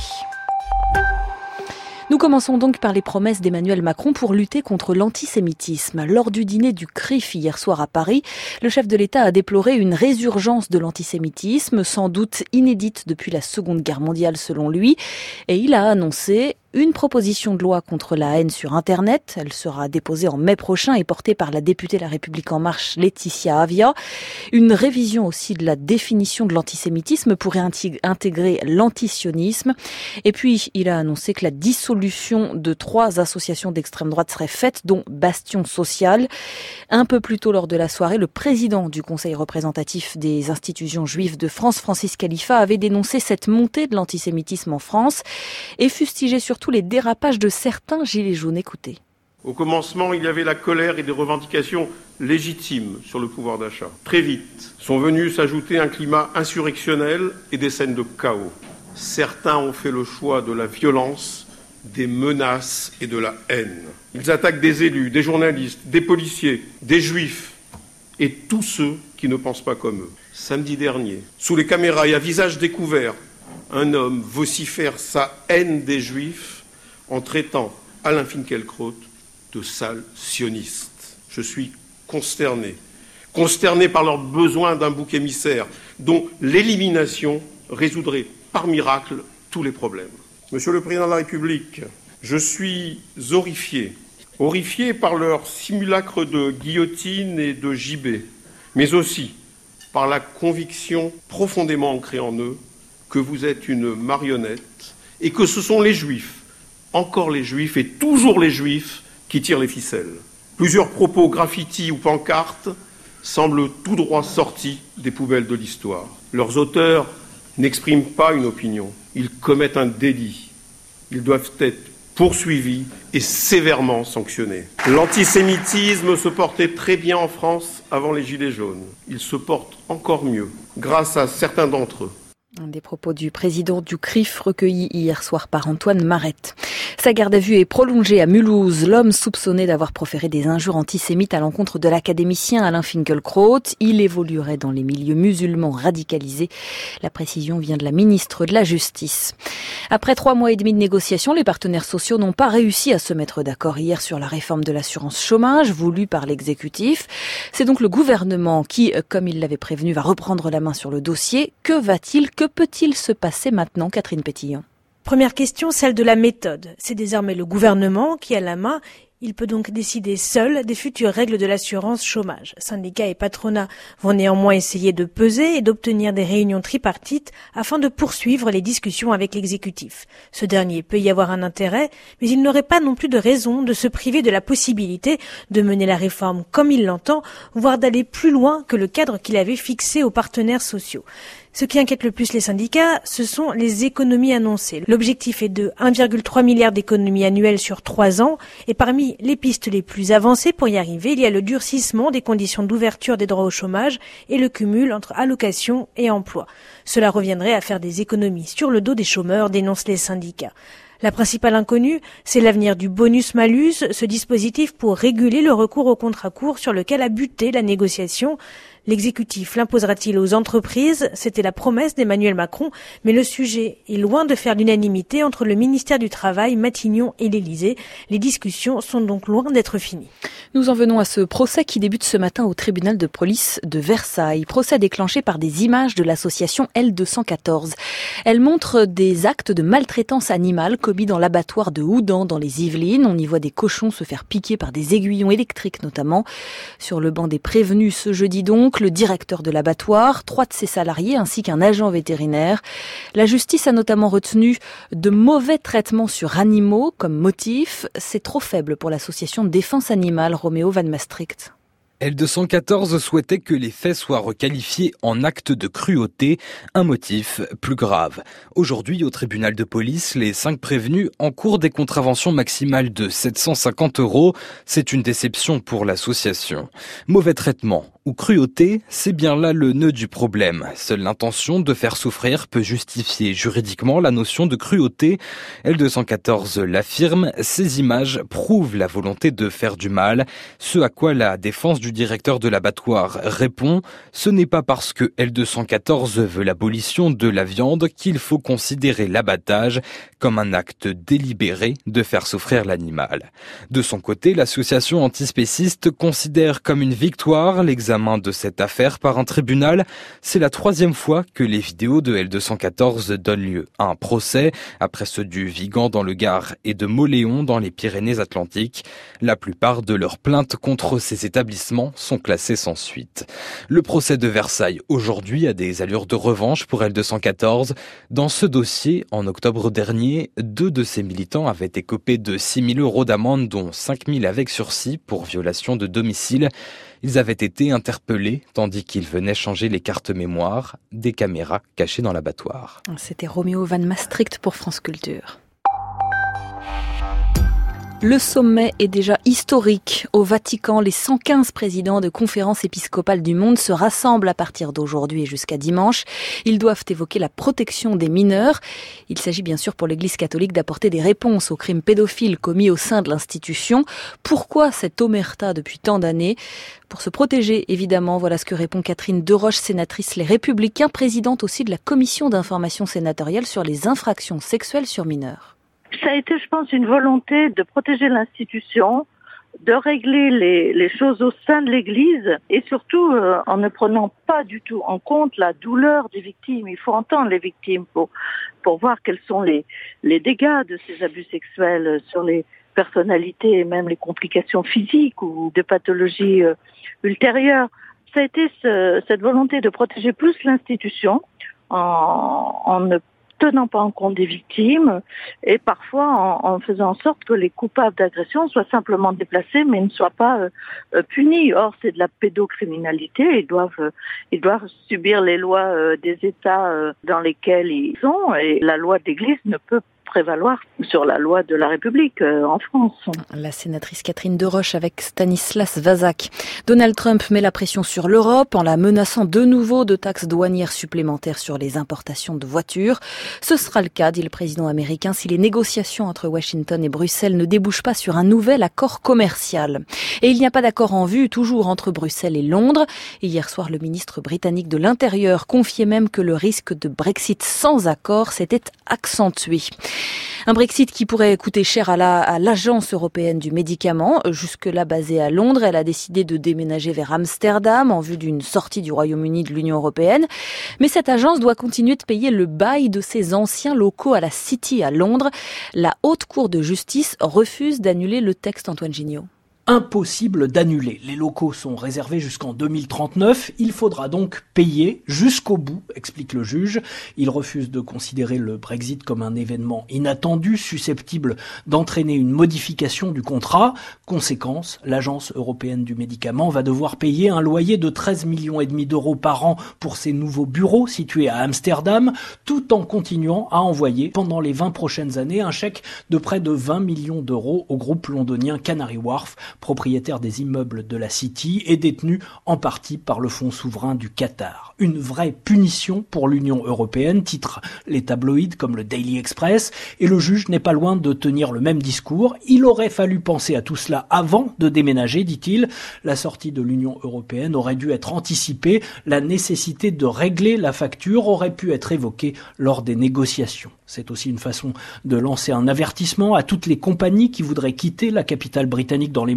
Nous commençons donc par les promesses d'Emmanuel Macron pour lutter contre l'antisémitisme. Lors du dîner du C R I F hier soir à Paris, le chef de l'État a déploré une résurgence de l'antisémitisme, sans doute inédite depuis la Seconde Guerre mondiale selon lui, et il a annoncé une proposition de loi contre la haine sur Internet. Elle sera déposée en mai prochain et portée par la députée La République En Marche, Laetitia Avia. Une révision aussi de la définition de l'antisémitisme pourrait intégrer l'antisionisme. Et puis, il a annoncé que la dissolution de trois associations d'extrême droite serait faite, dont Bastion Social. Un peu plus tôt lors de la soirée, le président du Conseil représentatif des institutions juives de France, Francis Khalifa, avait dénoncé cette montée de l'antisémitisme en France et fustigé surtout les dérapages de certains gilets jaunes. Écoutez. Au commencement, il y avait la colère et des revendications légitimes sur le pouvoir d'achat. Très vite, sont venus s'ajouter un climat insurrectionnel et des scènes de chaos. Certains ont fait le choix de la violence, des menaces et de la haine. Ils attaquent des élus, des journalistes, des policiers, des juifs et tous ceux qui ne pensent pas comme eux. Samedi dernier, sous les caméras et à visage découvert, un homme vocifère sa haine des juifs en traitant Alain Finkielkraut de sale sioniste. Je suis consterné, consterné par leur besoin d'un bouc émissaire dont l'élimination résoudrait par miracle tous les problèmes. Monsieur le Président de la République, je suis horrifié, horrifié par leur simulacre de guillotine et de gibet, mais aussi par la conviction profondément ancrée en eux que vous êtes une marionnette et que ce sont les Juifs, encore les Juifs et toujours les Juifs qui tirent les ficelles. Plusieurs propos graffiti ou pancartes semblent tout droit sortis des poubelles de l'histoire. Leurs auteurs n'expriment pas une opinion, ils commettent un délit. Ils doivent être poursuivis et sévèrement sanctionnés. L'antisémitisme se portait très bien en France avant les Gilets jaunes. Il se porte encore mieux grâce à certains d'entre eux. Des propos du président du C R I F recueillis hier soir par Antoine Marette. Sa garde à vue est prolongée à Mulhouse. L'homme soupçonné d'avoir proféré des injures antisémites à l'encontre de l'académicien Alain Finkielkraut. Il évoluerait dans les milieux musulmans radicalisés. La précision vient de la ministre de la Justice. Après trois mois et demi de négociations, les partenaires sociaux n'ont pas réussi à se mettre d'accord hier sur la réforme de l'assurance chômage voulue par l'exécutif. C'est donc le gouvernement qui, comme il l'avait prévenu, va reprendre la main sur le dossier. Que va-t-il, que peut-il se passer maintenant, Catherine Pétillon ? Première question, celle de la méthode. C'est désormais le gouvernement qui a la main. Il peut donc décider seul des futures règles de l'assurance chômage. Syndicats et patronat vont néanmoins essayer de peser et d'obtenir des réunions tripartites afin de poursuivre les discussions avec l'exécutif. Ce dernier peut y avoir un intérêt, mais il n'aurait pas non plus de raison de se priver de la possibilité de mener la réforme comme il l'entend, voire d'aller plus loin que le cadre qu'il avait fixé aux partenaires sociaux. Ce qui inquiète le plus les syndicats, ce sont les économies annoncées. L'objectif est de un virgule trois milliard d'économies annuelles sur trois ans, et parmi les pistes les plus avancées pour y arriver, il y a le durcissement des conditions d'ouverture des droits au chômage et le cumul entre allocation et emploi. Cela reviendrait à faire des économies sur le dos des chômeurs, dénoncent les syndicats. La principale inconnue, c'est l'avenir du bonus-malus, ce dispositif pour réguler le recours au contrat court sur lequel a buté la négociation. L'exécutif l'imposera-t-il aux entreprises ? C'était la promesse d'Emmanuel Macron, mais le sujet est loin de faire l'unanimité entre le ministère du Travail, Matignon et l'Élysée. Les discussions sont donc loin d'être finies. Nous en venons à ce procès qui débute ce matin au tribunal de police de Versailles. Procès déclenché par des images de l'association L deux cent quatorze. Elles montrent des actes de maltraitance animale commis dans l'abattoir de Houdan dans les Yvelines. On y voit des cochons se faire piquer par des aiguillons électriques notamment. Sur le banc des prévenus ce jeudi donc, donc le directeur de l'abattoir, trois de ses salariés ainsi qu'un agent vétérinaire. La justice a notamment retenu de mauvais traitements sur animaux comme motif. C'est trop faible pour l'association de défense animale Roméo Van Maastricht. L deux cent quatorze souhaitait que les faits soient requalifiés en acte de cruauté, un motif plus grave. Aujourd'hui, au tribunal de police, les cinq prévenus encourent des contraventions maximales de sept cent cinquante euros. C'est une déception pour l'association. Mauvais traitement ou cruauté, c'est bien là le nœud du problème. Seule l'intention de faire souffrir peut justifier juridiquement la notion de cruauté. L deux cent quatorze l'affirme, ces images prouvent la volonté de faire du mal, ce à quoi la défense du directeur de l'abattoir répond, ce n'est pas parce que L deux cent quatorze veut l'abolition de la viande qu'il faut considérer l'abattage comme un acte délibéré de faire souffrir l'animal. De son côté, l'association antispéciste considère comme une victoire l'examen de cette affaire par un tribunal. C'est la troisième fois que les vidéos de L deux cent quatorze donnent lieu à un procès, après ceux du Vigan dans le Gard et de Mauléon dans les Pyrénées-Atlantiques. La plupart de leurs plaintes contre ces établissements sont classées sans suite. Le procès de Versailles aujourd'hui a des allures de revanche pour L deux cent quatorze. Dans ce dossier, en octobre dernier, deux de ses militants avaient écopé de six mille euros d'amende, dont cinq mille avec sursis pour violation de domicile. Ils avaient été interpellés tandis qu'ils venaient changer les cartes mémoire des caméras cachées dans l'abattoir. C'était Roméo Van Maastricht pour France Culture. Le sommet est déjà historique. Au Vatican, les cent quinze présidents de conférences épiscopales du monde se rassemblent à partir d'aujourd'hui et jusqu'à dimanche. Ils doivent évoquer la protection des mineurs. Il s'agit bien sûr pour l'Église catholique d'apporter des réponses aux crimes pédophiles commis au sein de l'institution. Pourquoi cette omerta depuis tant d'années ? Pour se protéger, évidemment, voilà ce que répond Catherine Deroche, sénatrice Les Républicains, présidente aussi de la commission d'information sénatoriale sur les infractions sexuelles sur mineurs. Ça a été, je pense, une volonté de protéger l'institution, de régler les, les choses au sein de l'Église et surtout euh, en ne prenant pas du tout en compte la douleur des victimes. Il faut entendre les victimes pour, pour voir quels sont les, les dégâts de ces abus sexuels sur les personnalités et même les complications physiques ou de pathologies euh, ultérieures. Ça a été ce, cette volonté de protéger plus l'institution en, en ne tenant pas en compte des victimes et parfois en, en faisant en sorte que les coupables d'agression soient simplement déplacés mais ne soient pas euh, punis. Or, c'est de la pédocriminalité. Ils doivent, euh, ils doivent subir les lois euh, des États euh, dans lesquels ils sont et la loi de l'Église ne peut prévaloir sur la loi de la République euh, en France. La sénatrice Catherine Deroche avec Stanislas Vazak. Donald Trump met la pression sur l'Europe en la menaçant de nouveau de taxes douanières supplémentaires sur les importations de voitures. Ce sera le cas, dit le président américain, si les négociations entre Washington et Bruxelles ne débouchent pas sur un nouvel accord commercial. Et il n'y a pas d'accord en vue, toujours entre Bruxelles et Londres. Et hier soir, le ministre britannique de l'Intérieur confiait même que le risque de Brexit sans accord s'était accentué. Un Brexit qui pourrait coûter cher à, la, à l'Agence européenne du médicament. Jusque-là basée à Londres, elle a décidé de déménager vers Amsterdam en vue d'une sortie du Royaume-Uni de l'Union européenne. Mais cette agence doit continuer de payer le bail de ses anciens locaux à la City à Londres. La Haute Cour de justice refuse d'annuler le texte, Antoine Gignot. Impossible d'annuler. Les locaux sont réservés jusqu'en deux mille trente-neuf. Il faudra donc payer jusqu'au bout, explique le juge. Il refuse de considérer le Brexit comme un événement inattendu, susceptible d'entraîner une modification du contrat. Conséquence, l'Agence européenne du médicament va devoir payer un loyer de treize millions et demi d'euros par an pour ses nouveaux bureaux situés à Amsterdam, tout en continuant à envoyer pendant les vingt prochaines années un chèque de près de vingt millions d'euros au groupe londonien Canary Wharf, propriétaire des immeubles de la City et détenu en partie par le fonds souverain du Qatar. Une vraie punition pour l'Union européenne, titrent les tabloïds comme le Daily Express, et le juge n'est pas loin de tenir le même discours. Il aurait fallu penser à tout cela avant de déménager, dit-il. La sortie de l'Union européenne aurait dû être anticipée. La nécessité de régler la facture aurait pu être évoquée lors des négociations. C'est aussi une façon de lancer un avertissement à toutes les compagnies qui voudraient quitter la capitale britannique dans les mois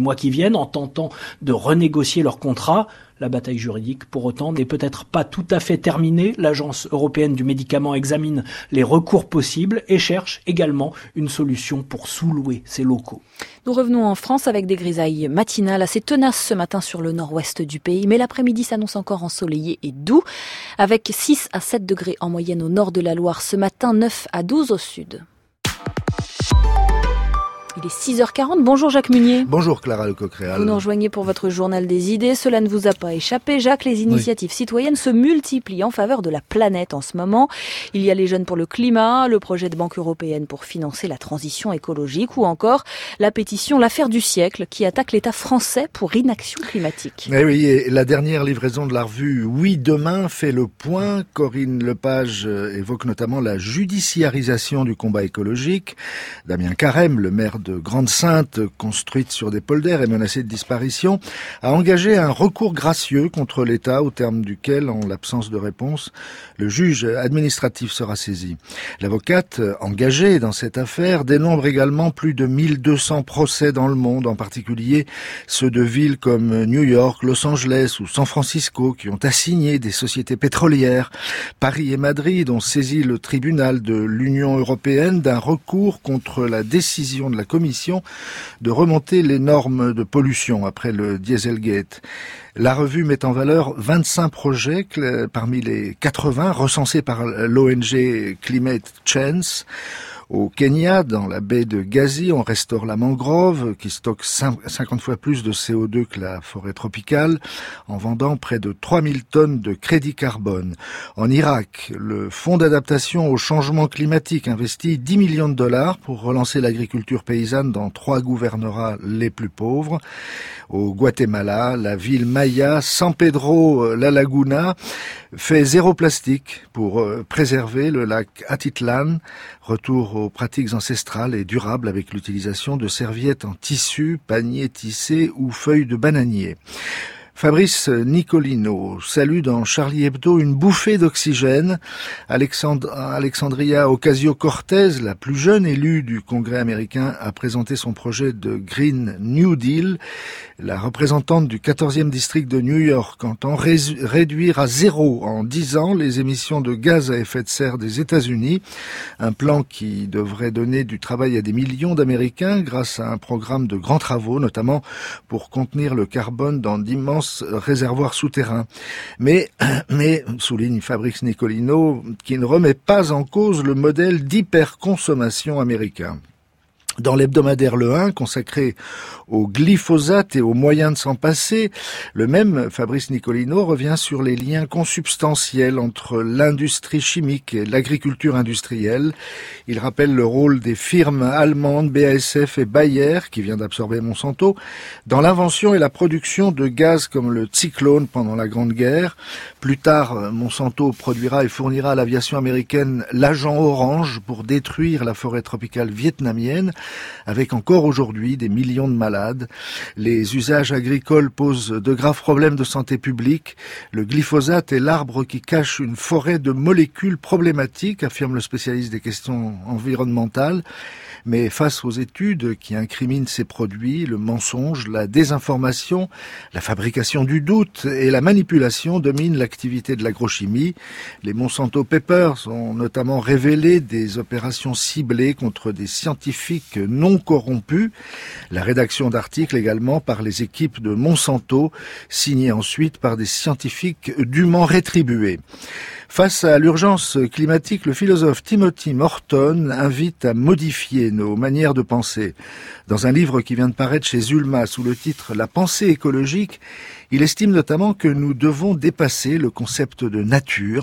mois qui viennent en tentant de renégocier leur contrat. La bataille juridique, pour autant, n'est peut-être pas tout à fait terminée. L'Agence européenne du médicament examine les recours possibles et cherche également une solution pour sous-louer ces locaux. Nous revenons en France avec des grisailles matinales assez tenaces ce matin sur le nord-ouest du pays, mais l'après-midi s'annonce encore ensoleillé et doux, avec six à sept degrés en moyenne au nord de la Loire ce matin, neuf à douze au sud. Il est six heures quarante. Bonjour Jacques Munier. Bonjour Clara Lecoq-Réal. Vous nous rejoignez pour votre journal des idées. Cela ne vous a pas échappé, Jacques. Les initiatives oui. citoyennes se multiplient en faveur de la planète en ce moment. Il y a les jeunes pour le climat, le projet de Banque européenne pour financer la transition écologique ou encore la pétition L'affaire du siècle qui attaque l'État français pour inaction climatique. Eh oui, et la dernière livraison de la revue Oui Demain fait le point. Corinne Lepage évoque notamment la judiciarisation du combat écologique. Damien Carême, le maire de de Grande-Sainte, construite sur des polders et menacée de disparition, a engagé un recours gracieux contre l'État au terme duquel, en l'absence de réponse, le juge administratif sera saisi. L'avocate engagée dans cette affaire dénombre également plus de mille deux cents procès dans le monde, en particulier ceux de villes comme New York, Los Angeles ou San Francisco qui ont assigné des sociétés pétrolières. Paris et Madrid ont saisi le tribunal de l'Union européenne d'un recours contre la décision de la Commission de remonter les normes de pollution après le Dieselgate. La revue met en valeur vingt-cinq projets parmi les quatre-vingts recensés par l'O N G Climate Change. Au Kenya, dans la baie de Gazi, on restaure la mangrove qui stocke cinquante fois plus de C O deux que la forêt tropicale en vendant près de trois mille tonnes de crédit carbone. En Irak, le Fonds d'adaptation au changement climatique investit dix millions de dollars pour relancer l'agriculture paysanne dans trois gouvernorats les plus pauvres. Au Guatemala, la ville maya San Pedro La Laguna fait zéro plastique pour préserver le lac Atitlan. Retour aux pratiques ancestrales et durables avec l'utilisation de serviettes en tissu, paniers tissés ou feuilles de bananier. Fabrice Nicolino salue dans Charlie Hebdo une bouffée d'oxygène. Alexandre, Alexandria Ocasio-Cortez, la plus jeune élue du Congrès américain, a présenté son projet de Green New Deal. La représentante du quatorzième district de New York entend ré- réduire à zéro en dix ans les émissions de gaz à effet de serre des États-Unis. Un plan qui devrait donner du travail à des millions d'Américains grâce à un programme de grands travaux, notamment pour contenir le carbone dans d'immenses réservoirs souterrains. Mais, mais, souligne Fabrice Nicolino, qui ne remet pas en cause le modèle d'hyperconsommation américain. Dans l'hebdomadaire Le un, consacré au glyphosate et aux moyens de s'en passer, le même Fabrice Nicolino revient sur les liens consubstantiels entre l'industrie chimique et l'agriculture industrielle. Il rappelle le rôle des firmes allemandes B A S F et Bayer, qui vient d'absorber Monsanto, dans l'invention et la production de gaz comme le Zyklon pendant la Grande Guerre. Plus tard, Monsanto produira et fournira à l'aviation américaine l'agent orange pour détruire la forêt tropicale vietnamienne, avec encore aujourd'hui des millions de malades. Les usages agricoles posent de graves problèmes de santé publique. Le glyphosate est l'arbre qui cache une forêt de molécules problématiques, affirme le spécialiste des questions environnementales. Mais face aux études qui incriminent ces produits, le mensonge, la désinformation, la fabrication du doute et la manipulation dominent l'activité de l'agrochimie. Les Monsanto Papers ont notamment révélé des opérations ciblées contre des scientifiques non corrompus. La rédaction d'articles également par les équipes de Monsanto, signés ensuite par des scientifiques dûment rétribués. Face à l'urgence climatique, le philosophe Timothy Morton invite à modifier nos manières de penser. Dans un livre qui vient de paraître chez Zulma sous le titre « La pensée écologique », il estime notamment que nous devons dépasser le concept de nature,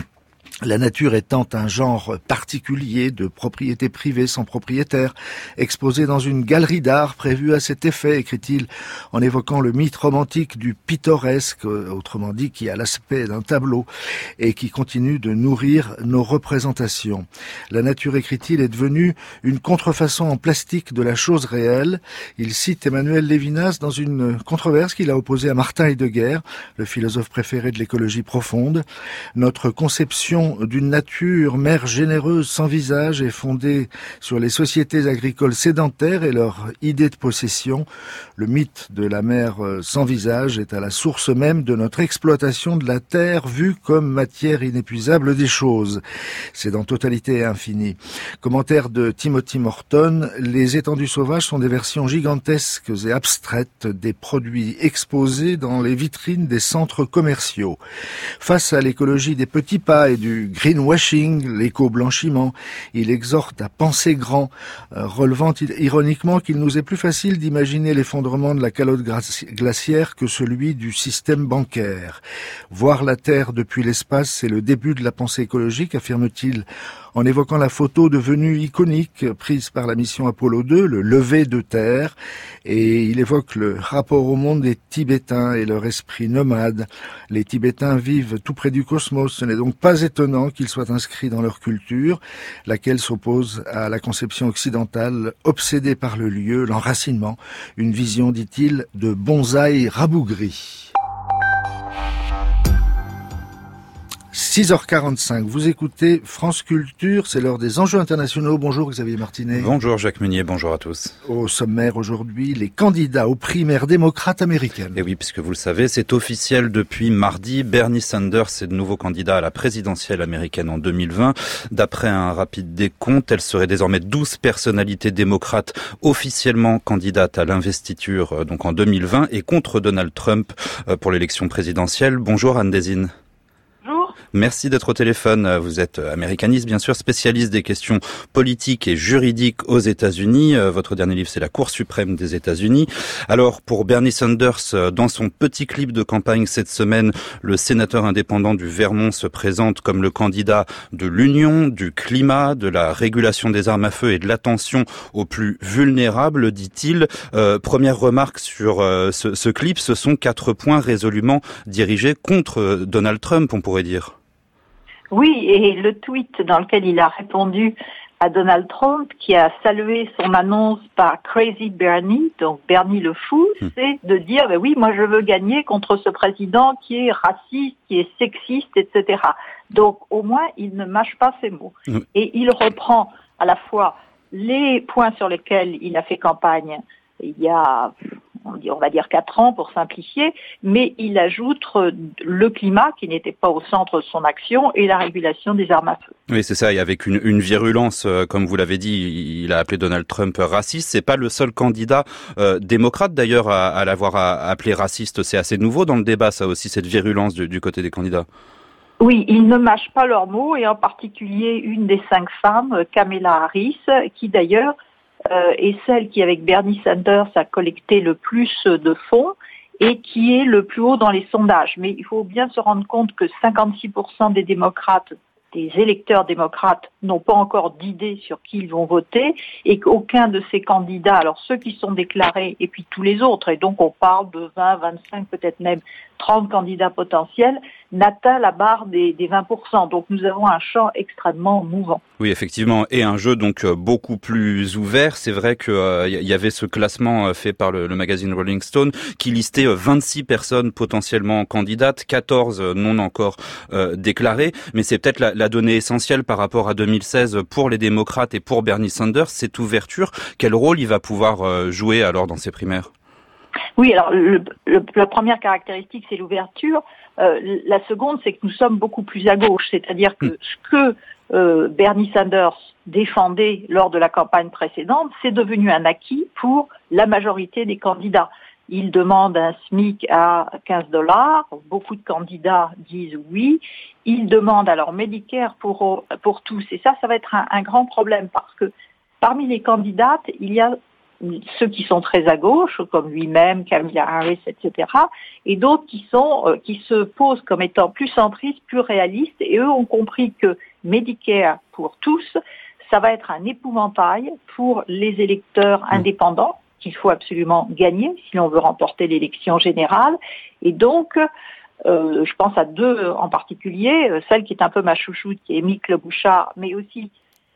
la nature étant un genre particulier de propriété privée sans propriétaire, exposé dans une galerie d'art prévue à cet effet, écrit-il, en évoquant le mythe romantique du pittoresque, autrement dit qui a l'aspect d'un tableau, et qui continue de nourrir nos représentations. La nature, écrit-il, est devenue une contrefaçon en plastique de la chose réelle. Il cite Emmanuel Lévinas dans une controverse qu'il a opposée à Martin Heidegger, le philosophe préféré de l'écologie profonde. Notre conception description d'une nature, mère généreuse sans visage et fondée sur les sociétés agricoles sédentaires et leur idée de possession. Le mythe de la mère sans visage est à la source même de notre exploitation de la terre vue comme matière inépuisable des choses. C'est dans Totalité et Infini. Commentaire de Timothy Morton, les étendues sauvages sont des versions gigantesques et abstraites des produits exposés dans les vitrines des centres commerciaux. Face à l'écologie des petits pas et du greenwashing, l'éco-blanchiment, il exhorte à penser grand, relevant ironiquement qu'il nous est plus facile d'imaginer l'effondrement de la calotte glaciaire que celui du système bancaire. Voir la Terre depuis l'espace, c'est le début de la pensée écologique, affirme-t-il, en évoquant la photo devenue iconique prise par la mission Apollo deux, le lever de terre, et il évoque le rapport au monde des Tibétains et leur esprit nomade. Les Tibétains vivent tout près du cosmos, ce n'est donc pas étonnant qu'ils soient inscrits dans leur culture, laquelle s'oppose à la conception occidentale obsédée par le lieu, l'enracinement, une vision, dit-il, de bonsaï rabougri. six heures quarante-cinq, vous écoutez France Culture, c'est l'heure des enjeux internationaux. Bonjour Xavier Martinet. Bonjour Jacques Meunier, bonjour à tous. Au sommaire aujourd'hui, les candidats aux primaires démocrates américaines. Et oui, puisque vous le savez, c'est officiel depuis mardi. Bernie Sanders est de nouveau candidat à la présidentielle américaine en deux mille vingt. D'après un rapide décompte, elle serait désormais douze personnalités démocrates officiellement candidates à l'investiture donc en deux mille vingt et contre Donald Trump pour l'élection présidentielle. Bonjour Anne Désine. Merci d'être au téléphone. Vous êtes américaniste, bien sûr, spécialiste des questions politiques et juridiques aux États-Unis. Votre dernier livre, c'est La Cour suprême des États-Unis. Alors, pour Bernie Sanders, dans son petit clip de campagne cette semaine, le sénateur indépendant du Vermont se présente comme le candidat de l'union, du climat, de la régulation des armes à feu et de l'attention aux plus vulnérables, dit-il. Euh, première remarque sur euh, ce, ce clip, ce sont quatre points résolument dirigés contre Donald Trump, on pourrait dire. Oui, et le tweet dans lequel il a répondu à Donald Trump, qui a salué son annonce par Crazy Bernie, donc Bernie le fou, mmh. c'est de dire, ben oui, moi je veux gagner contre ce président qui est raciste, qui est sexiste, et cetera. Donc au moins, il ne mâche pas ses mots. Mmh. Et il reprend à la fois les points sur lesquels il a fait campagne il y a, on va dire quatre ans pour simplifier, mais il ajoute le climat qui n'était pas au centre de son action et la régulation des armes à feu. Oui, c'est ça, et avec une, une virulence, comme vous l'avez dit, il a appelé Donald Trump raciste. C'est pas le seul candidat euh, démocrate d'ailleurs à, à l'avoir appelé raciste. C'est assez nouveau dans le débat, ça aussi, cette virulence du, du côté des candidats. Oui, ils ne mâchent pas leurs mots, et en particulier une des cinq femmes, Kamala Harris, qui d'ailleurs Euh, et celle qui, avec Bernie Sanders, a collecté le plus de fonds et qui est le plus haut dans les sondages. Mais il faut bien se rendre compte que cinquante-six pour cent des démocrates, des électeurs démocrates, n'ont pas encore d'idée sur qui ils vont voter et qu'aucun de ces candidats, alors ceux qui sont déclarés et puis tous les autres, et donc on parle de vingt, vingt-cinq, peut-être même trente candidats potentiels, n'atteint la barre des, des vingt pour cent. Donc nous avons un champ extrêmement mouvant. Oui, effectivement, et un jeu donc beaucoup plus ouvert. C'est vrai qu'il euh, y avait ce classement fait par le, le magazine Rolling Stone qui listait vingt-six personnes potentiellement candidates, quatorze non encore euh, déclarées. Mais c'est peut-être la, la donnée essentielle par rapport à deux mille seize pour les démocrates et pour Bernie Sanders, cette ouverture. Quel rôle il va pouvoir euh, jouer alors dans ces primaires ? Oui, alors le, le, la première caractéristique, c'est l'ouverture. Euh, la seconde, c'est que nous sommes beaucoup plus à gauche, c'est-à-dire que ce que euh, Bernie Sanders défendait lors de la campagne précédente, c'est devenu un acquis pour la majorité des candidats. Il demande un SMIC à quinze dollars, beaucoup de candidats disent oui. Il demande alors Medicare pour pour tous, et ça, ça va être un, un grand problème parce que parmi les candidates, il y a ceux qui sont très à gauche, comme lui-même, Kamala Harris, et cetera, et d'autres qui sont euh, qui se posent comme étant plus centristes, plus réalistes, et eux ont compris que Medicare pour tous, ça va être un épouvantail pour les électeurs indépendants qu'il faut absolument gagner si l'on veut remporter l'élection générale, et donc euh, je pense à deux en particulier, celle qui est un peu ma chouchoute, qui est Mick Bouchard, mais aussi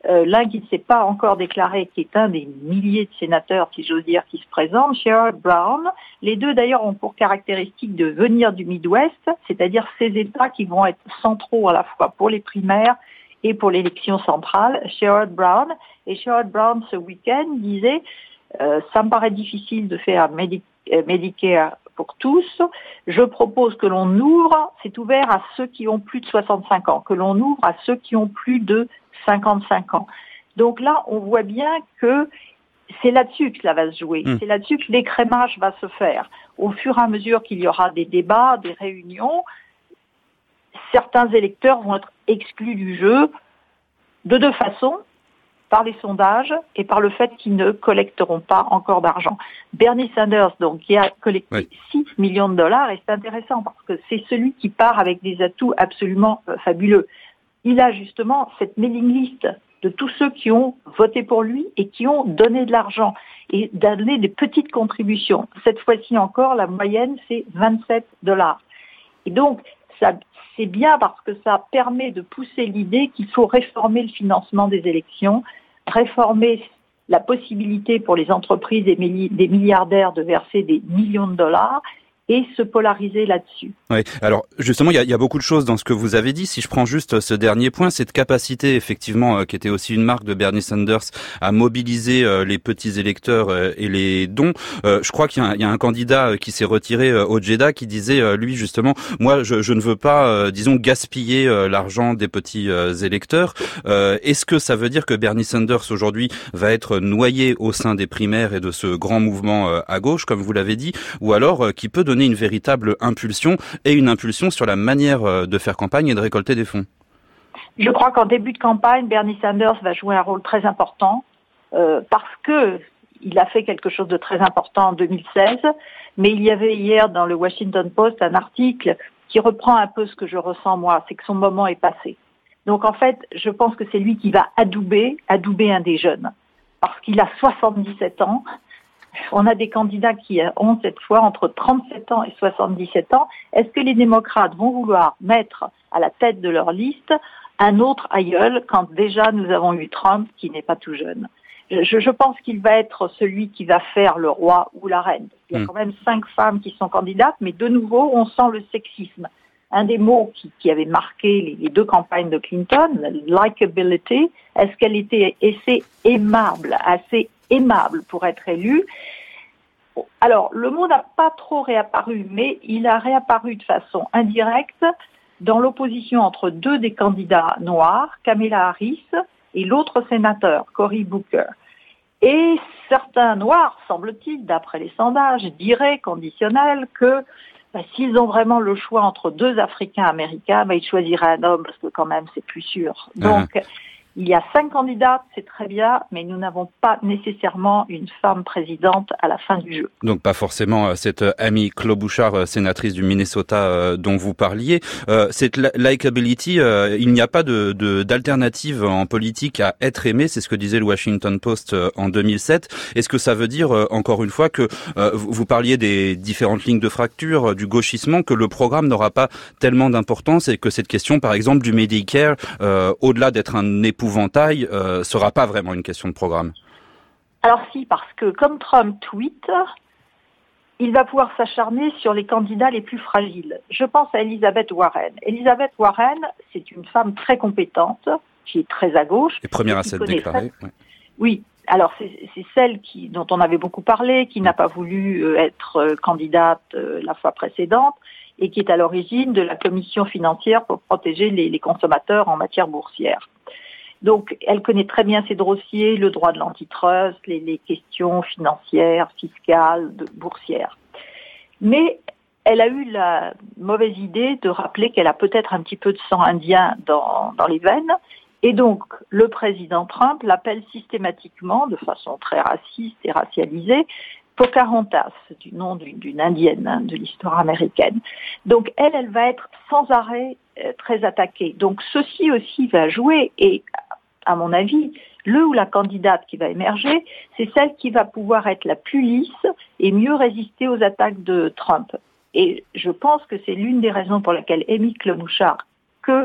Euh, l'un qui ne s'est pas encore déclaré, qui est un des milliers de sénateurs, si j'ose dire, qui se présentent, Sherrod Brown. Les deux, d'ailleurs, ont pour caractéristique de venir du Midwest, c'est-à-dire ces États qui vont être centraux à la fois pour les primaires et pour l'élection centrale. Sherrod Brown. Et Sherrod Brown, ce week-end, disait euh, « Ça me paraît difficile de faire Medi- euh, Medicare pour tous. Je propose que l'on ouvre, c'est ouvert à ceux qui ont plus de soixante-cinq ans, que l'on ouvre à ceux qui ont plus de cinquante-cinq ans. » Donc là, on voit bien que c'est là-dessus que cela va se jouer. Mmh. C'est là-dessus que l'écrémage va se faire. Au fur et à mesure qu'il y aura des débats, des réunions, certains électeurs vont être exclus du jeu de deux façons, par les sondages et par le fait qu'ils ne collecteront pas encore d'argent. Bernie Sanders, donc, qui a collecté oui. six millions de dollars, et c'est intéressant parce que c'est celui qui part avec des atouts absolument euh, fabuleux. Il a justement cette mailing list de tous ceux qui ont voté pour lui et qui ont donné de l'argent et donné des petites contributions. Cette fois-ci encore, la moyenne, c'est vingt-sept dollars. Et donc, ça, c'est bien parce que ça permet de pousser l'idée qu'il faut réformer le financement des élections, réformer la possibilité pour les entreprises et des milliardaires de verser des millions de dollars et se polariser là-dessus. Oui. Alors justement, il y, a, il y a beaucoup de choses dans ce que vous avez dit. Si je prends juste ce dernier point, cette capacité effectivement euh, qui était aussi une marque de Bernie Sanders à mobiliser euh, les petits électeurs euh, et les dons. Euh, je crois qu'il y a, un, il y a un candidat qui s'est retiré euh, au Jeddah qui disait euh, lui justement, moi je, je ne veux pas, euh, disons, gaspiller euh, l'argent des petits euh, électeurs. Euh, est-ce que ça veut dire que Bernie Sanders aujourd'hui va être noyé au sein des primaires et de ce grand mouvement euh, à gauche, comme vous l'avez dit, ou alors euh, qui peut donner une véritable impulsion et une impulsion sur la manière de faire campagne et de récolter des fonds? Je crois qu'en début de campagne, Bernie Sanders va jouer un rôle très important euh, parce que il a fait quelque chose de très important en deux mille seize, mais il y avait hier dans le Washington Post un article qui reprend un peu ce que je ressens moi, c'est que son moment est passé. Donc en fait, je pense que c'est lui qui va adouber, adouber un des jeunes, parce qu'il a soixante-dix-sept ans. On a des candidats qui ont cette fois entre trente-sept ans et soixante-dix-sept ans. Est-ce que les démocrates vont vouloir mettre à la tête de leur liste un autre aïeul quand déjà nous avons eu Trump qui n'est pas tout jeune? Je, je pense qu'il va être celui qui va faire le roi ou la reine. Il y a quand même cinq femmes qui sont candidates, mais de nouveau, on sent le sexisme. Un des mots qui, qui avait marqué les, les deux campagnes de Clinton, likability, est-ce qu'elle était assez aimable, assez aimable pour être élue? Alors, le mot n'a pas trop réapparu, mais il a réapparu de façon indirecte dans l'opposition entre deux des candidats noirs, Kamala Harris et l'autre sénateur, Cory Booker. Et certains noirs, semble-t-il, d'après les sondages, diraient conditionnels que bah, s'ils ont vraiment le choix entre deux Africains américains, bah, ils choisiraient un homme parce que quand même c'est plus sûr. Donc, uh-huh. Il y a cinq candidats, c'est très bien, mais nous n'avons pas nécessairement une femme présidente à la fin du jeu. Donc pas forcément cette Amy Klobuchar, sénatrice du Minnesota dont vous parliez. Euh, cette likability, euh, il n'y a pas de, de, d'alternative en politique à être aimé, c'est ce que disait le Washington Post en deux mille sept. Est-ce que ça veut dire, encore une fois, que euh, vous parliez des différentes lignes de fracture, du gauchissement, que le programme n'aura pas tellement d'importance et que cette question, par exemple, du Medicare, euh, au-delà d'être un épouvantail, euh, sera pas vraiment une question de programme? Alors si, parce que comme Trump tweet, il va pouvoir s'acharner sur les candidats les plus fragiles. Je pense à Elizabeth Warren. Elizabeth Warren, c'est une femme très compétente, qui est très à gauche. Et première à s'être déclarée. Ouais. Oui, alors c'est, c'est celle qui, dont on avait beaucoup parlé, qui n'a pas voulu euh, être euh, candidate euh, la fois précédente, et qui est à l'origine de la commission financière pour protéger les, les consommateurs en matière boursière. Donc, elle connaît très bien ces dossiers, le droit de l'antitrust, les, les questions financières, fiscales, de, boursières. Mais elle a eu la mauvaise idée de rappeler qu'elle a peut-être un petit peu de sang indien dans, dans les veines. Et donc, le président Trump l'appelle systématiquement, de façon très raciste et racialisée, Pocahontas, du nom d'une, d'une indienne hein, de l'histoire américaine. Donc, elle, elle va être sans arrêt euh, très attaquée. Donc, ceci aussi va jouer et, à mon avis, le ou la candidate qui va émerger, c'est celle qui va pouvoir être la plus lisse et mieux résister aux attaques de Trump. Et je pense que c'est l'une des raisons pour lesquelles Amy Klobuchar, que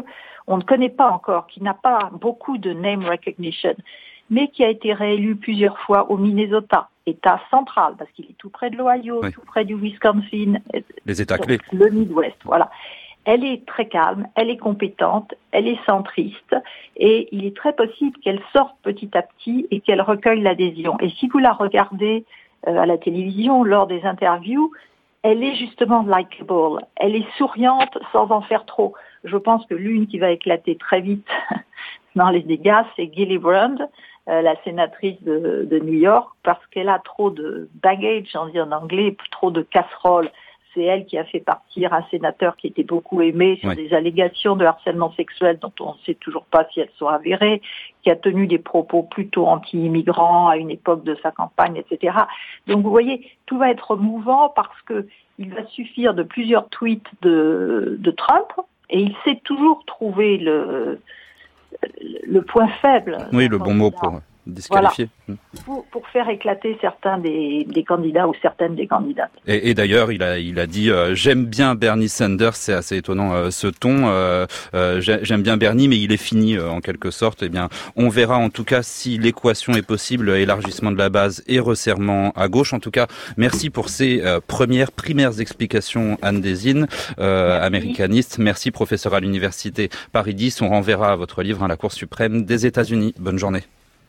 on ne connaît pas encore, qui n'a pas beaucoup de name recognition, mais qui a été réélu plusieurs fois au Minnesota, État central, parce qu'il est tout près de l'Ohio, oui. tout près du Wisconsin, les États clés, le Midwest, voilà. Elle est très calme, elle est compétente, elle est centriste, et il est très possible qu'elle sorte petit à petit et qu'elle recueille l'adhésion. Et si vous la regardez euh, à la télévision, lors des interviews, elle est justement likable, elle est souriante sans en faire trop. Je pense que l'une qui va éclater très vite dans les dégâts, c'est Gillibrand, euh, la sénatrice de, de New York, parce qu'elle a trop de baggage, on dit en anglais, trop de casseroles. C'est elle qui a fait partir un sénateur qui était beaucoup aimé sur oui. des allégations de harcèlement sexuel dont on ne sait toujours pas si elles sont avérées, qui a tenu des propos plutôt anti-immigrants à une époque de sa campagne, et cetera. Donc vous voyez, tout va être mouvant parce que il va suffire de plusieurs tweets de, de Trump et il sait toujours trouver le, le point faible. Oui, le bon mot pour disqualifier. Voilà. Pour, pour faire éclater certains des, des candidats ou certaines des candidates. Et, et d'ailleurs, il a, il a dit euh, j'aime bien Bernie Sanders, c'est assez étonnant euh, ce ton. Euh, euh, j'aime bien Bernie, mais il est fini euh, en quelque sorte. Eh bien, on verra en tout cas si l'équation est possible, élargissement de la base et resserrement à gauche. En tout cas, merci pour ces euh, premières primaires explications, Anne Désine, euh, américaniste. Merci, professeur à l'université Paris dix. On renverra à votre livre, hein, La Cour suprême des États-Unis. Bonne journée.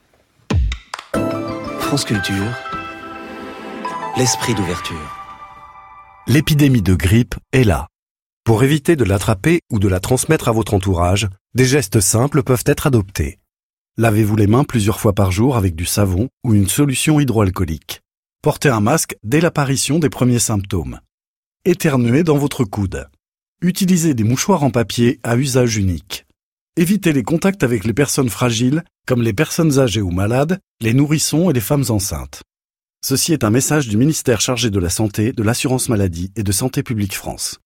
France Culture, l'esprit d'ouverture. L'épidémie de grippe est là. Pour éviter de l'attraper ou de la transmettre à votre entourage, des gestes simples peuvent être adoptés. Lavez-vous les mains plusieurs fois par jour avec du savon ou une solution hydroalcoolique. Portez un masque dès l'apparition des premiers symptômes. Éternuez dans votre coude. Utilisez des mouchoirs en papier à usage unique. Évitez les contacts avec les personnes fragiles, comme les personnes âgées ou malades, les nourrissons et les femmes enceintes. Ceci est un message du ministère chargé de la Santé, de l'Assurance Maladie et de Santé Publique France.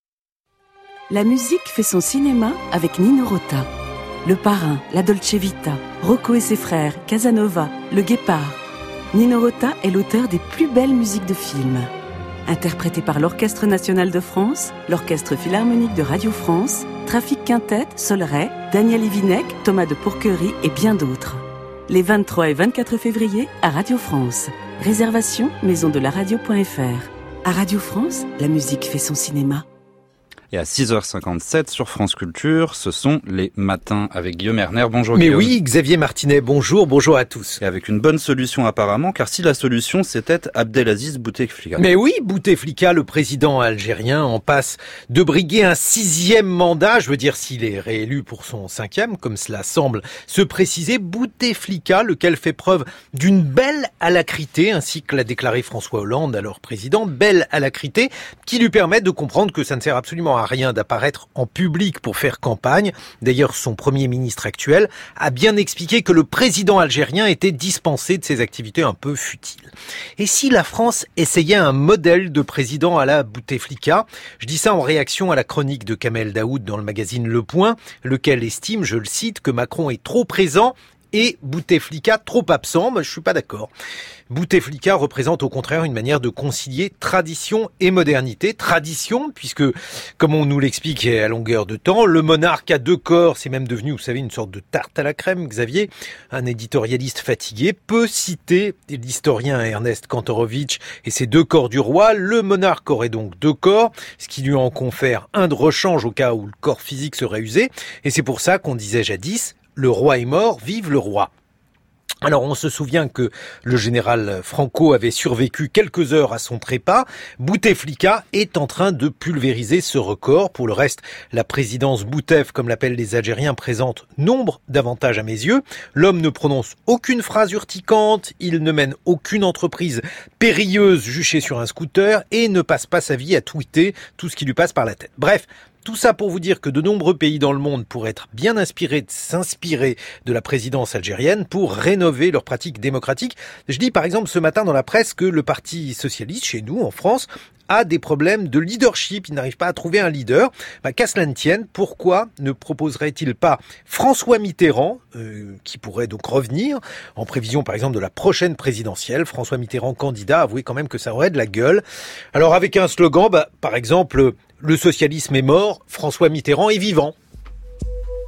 La musique fait son cinéma avec Nino Rota. Le Parrain, La Dolce Vita, Rocco et ses frères, Casanova, Le Guépard. Nino Rota est l'auteur des plus belles musiques de films. Interprété par l'Orchestre National de France, l'Orchestre Philharmonique de Radio France, Trafic Quintet, Solray, Daniel Ivinec, Thomas de Pourquerie et bien d'autres. Les vingt-trois et vingt-quatre février à Radio France. Réservation maison de la radio point f r. À Radio France, la musique fait son cinéma. Et à six heures cinquante-sept sur France Culture, ce sont les matins avec Guillaume Erner. Bonjour Mais Guillaume. oui, Xavier Martinet, bonjour, bonjour à tous. Et avec une bonne solution apparemment, car si la solution c'était Abdelaziz Bouteflika. Mais oui, Bouteflika, le président algérien, en passe de briguer un sixième mandat. Je veux dire, s'il est réélu pour son cinquième, comme cela semble se préciser, Bouteflika, lequel fait preuve d'une belle alacrité, ainsi que l'a déclaré François Hollande, alors président, belle alacrité, qui lui permet de comprendre que ça ne sert absolument à rien d'apparaître en public pour faire campagne. D'ailleurs, son premier ministre actuel a bien expliqué que le président algérien était dispensé de ses activités un peu futiles. Et si la France essayait un modèle de président à la Bouteflika, je dis ça en réaction à la chronique de Kamel Daoud dans le magazine Le Point, lequel estime, je le cite, que Macron est trop présent et Bouteflika trop absent. Moi, je suis pas d'accord. Bouteflika représente au contraire une manière de concilier tradition et modernité. Tradition, puisque, comme on nous l'explique à longueur de temps, le monarque à deux corps, c'est même devenu, vous savez, une sorte de tarte à la crème, Xavier. Un éditorialiste fatigué peut citer l'historien Ernest Kantorowicz et ses deux corps du roi. Le monarque aurait donc deux corps, ce qui lui en confère un de rechange au cas où le corps physique serait usé. Et c'est pour ça qu'on disait jadis, le roi est mort, vive le roi. Alors on se souvient que le général Franco avait survécu quelques heures à son trépas. Bouteflika est en train de pulvériser ce record. Pour le reste, la présidence Boutef, comme l'appellent les Algériens, présente nombre d'avantages à mes yeux. L'homme ne prononce aucune phrase urticante, il ne mène aucune entreprise périlleuse juchée sur un scooter et ne passe pas sa vie à tweeter tout ce qui lui passe par la tête. Bref, tout ça pour vous dire que de nombreux pays dans le monde pourraient être bien inspirés de s'inspirer de la présidence algérienne pour rénover leurs pratiques démocratiques. Je dis par exemple ce matin dans la presse que le Parti socialiste, chez nous en France, a des problèmes de leadership, il n'arrive pas à trouver un leader. Bah, qu'à cela ne tienne, pourquoi ne proposerait-il pas François Mitterrand, euh, qui pourrait donc revenir, en prévision par exemple de la prochaine présidentielle. François Mitterrand candidat, avouez quand même que ça aurait de la gueule. Alors avec un slogan, bah, par exemple, le socialisme est mort, François Mitterrand est vivant.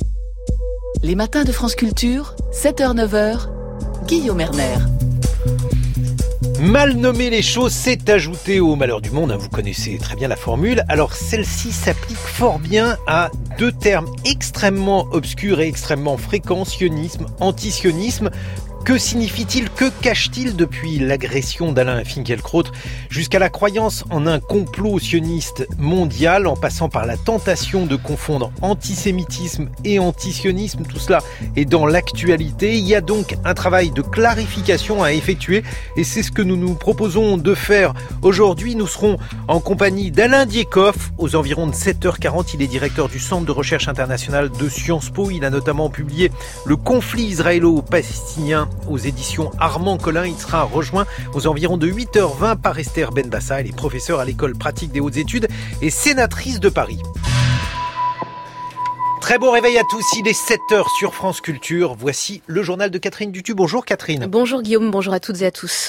Les matins de France Culture, sept heures neuf heures, Guillaume Erner. Mal nommer les choses, c'est ajouter au malheur du monde, hein, vous connaissez très bien la formule. Alors celle-ci s'applique fort bien à deux termes extrêmement obscurs et extrêmement fréquents, sionisme, antisionisme. Que signifie-t-il, que cache-t-il depuis l'agression d'Alain Finkielkraut jusqu'à la croyance en un complot sioniste mondial, en passant par la tentation de confondre antisémitisme et antisionisme? Tout cela est dans l'actualité. Il y a donc un travail de clarification à effectuer et c'est ce que nous nous proposons de faire aujourd'hui. Nous serons en compagnie d'Alain Diekhoff aux environs de sept heures quarante. Il est directeur du Centre de recherche internationale de Sciences Po. Il a notamment publié Le conflit israélo-palestinien aux éditions Armand Collin. Il sera rejoint aux environs de huit heures vingt par Esther Benbassa. Elle est professeure à l'école pratique des hautes études et sénatrice de Paris. Très bon réveil à tous, il est sept heures sur France Culture. Voici le journal de Catherine Dutu. Bonjour Catherine. Bonjour Guillaume, bonjour à toutes et à tous.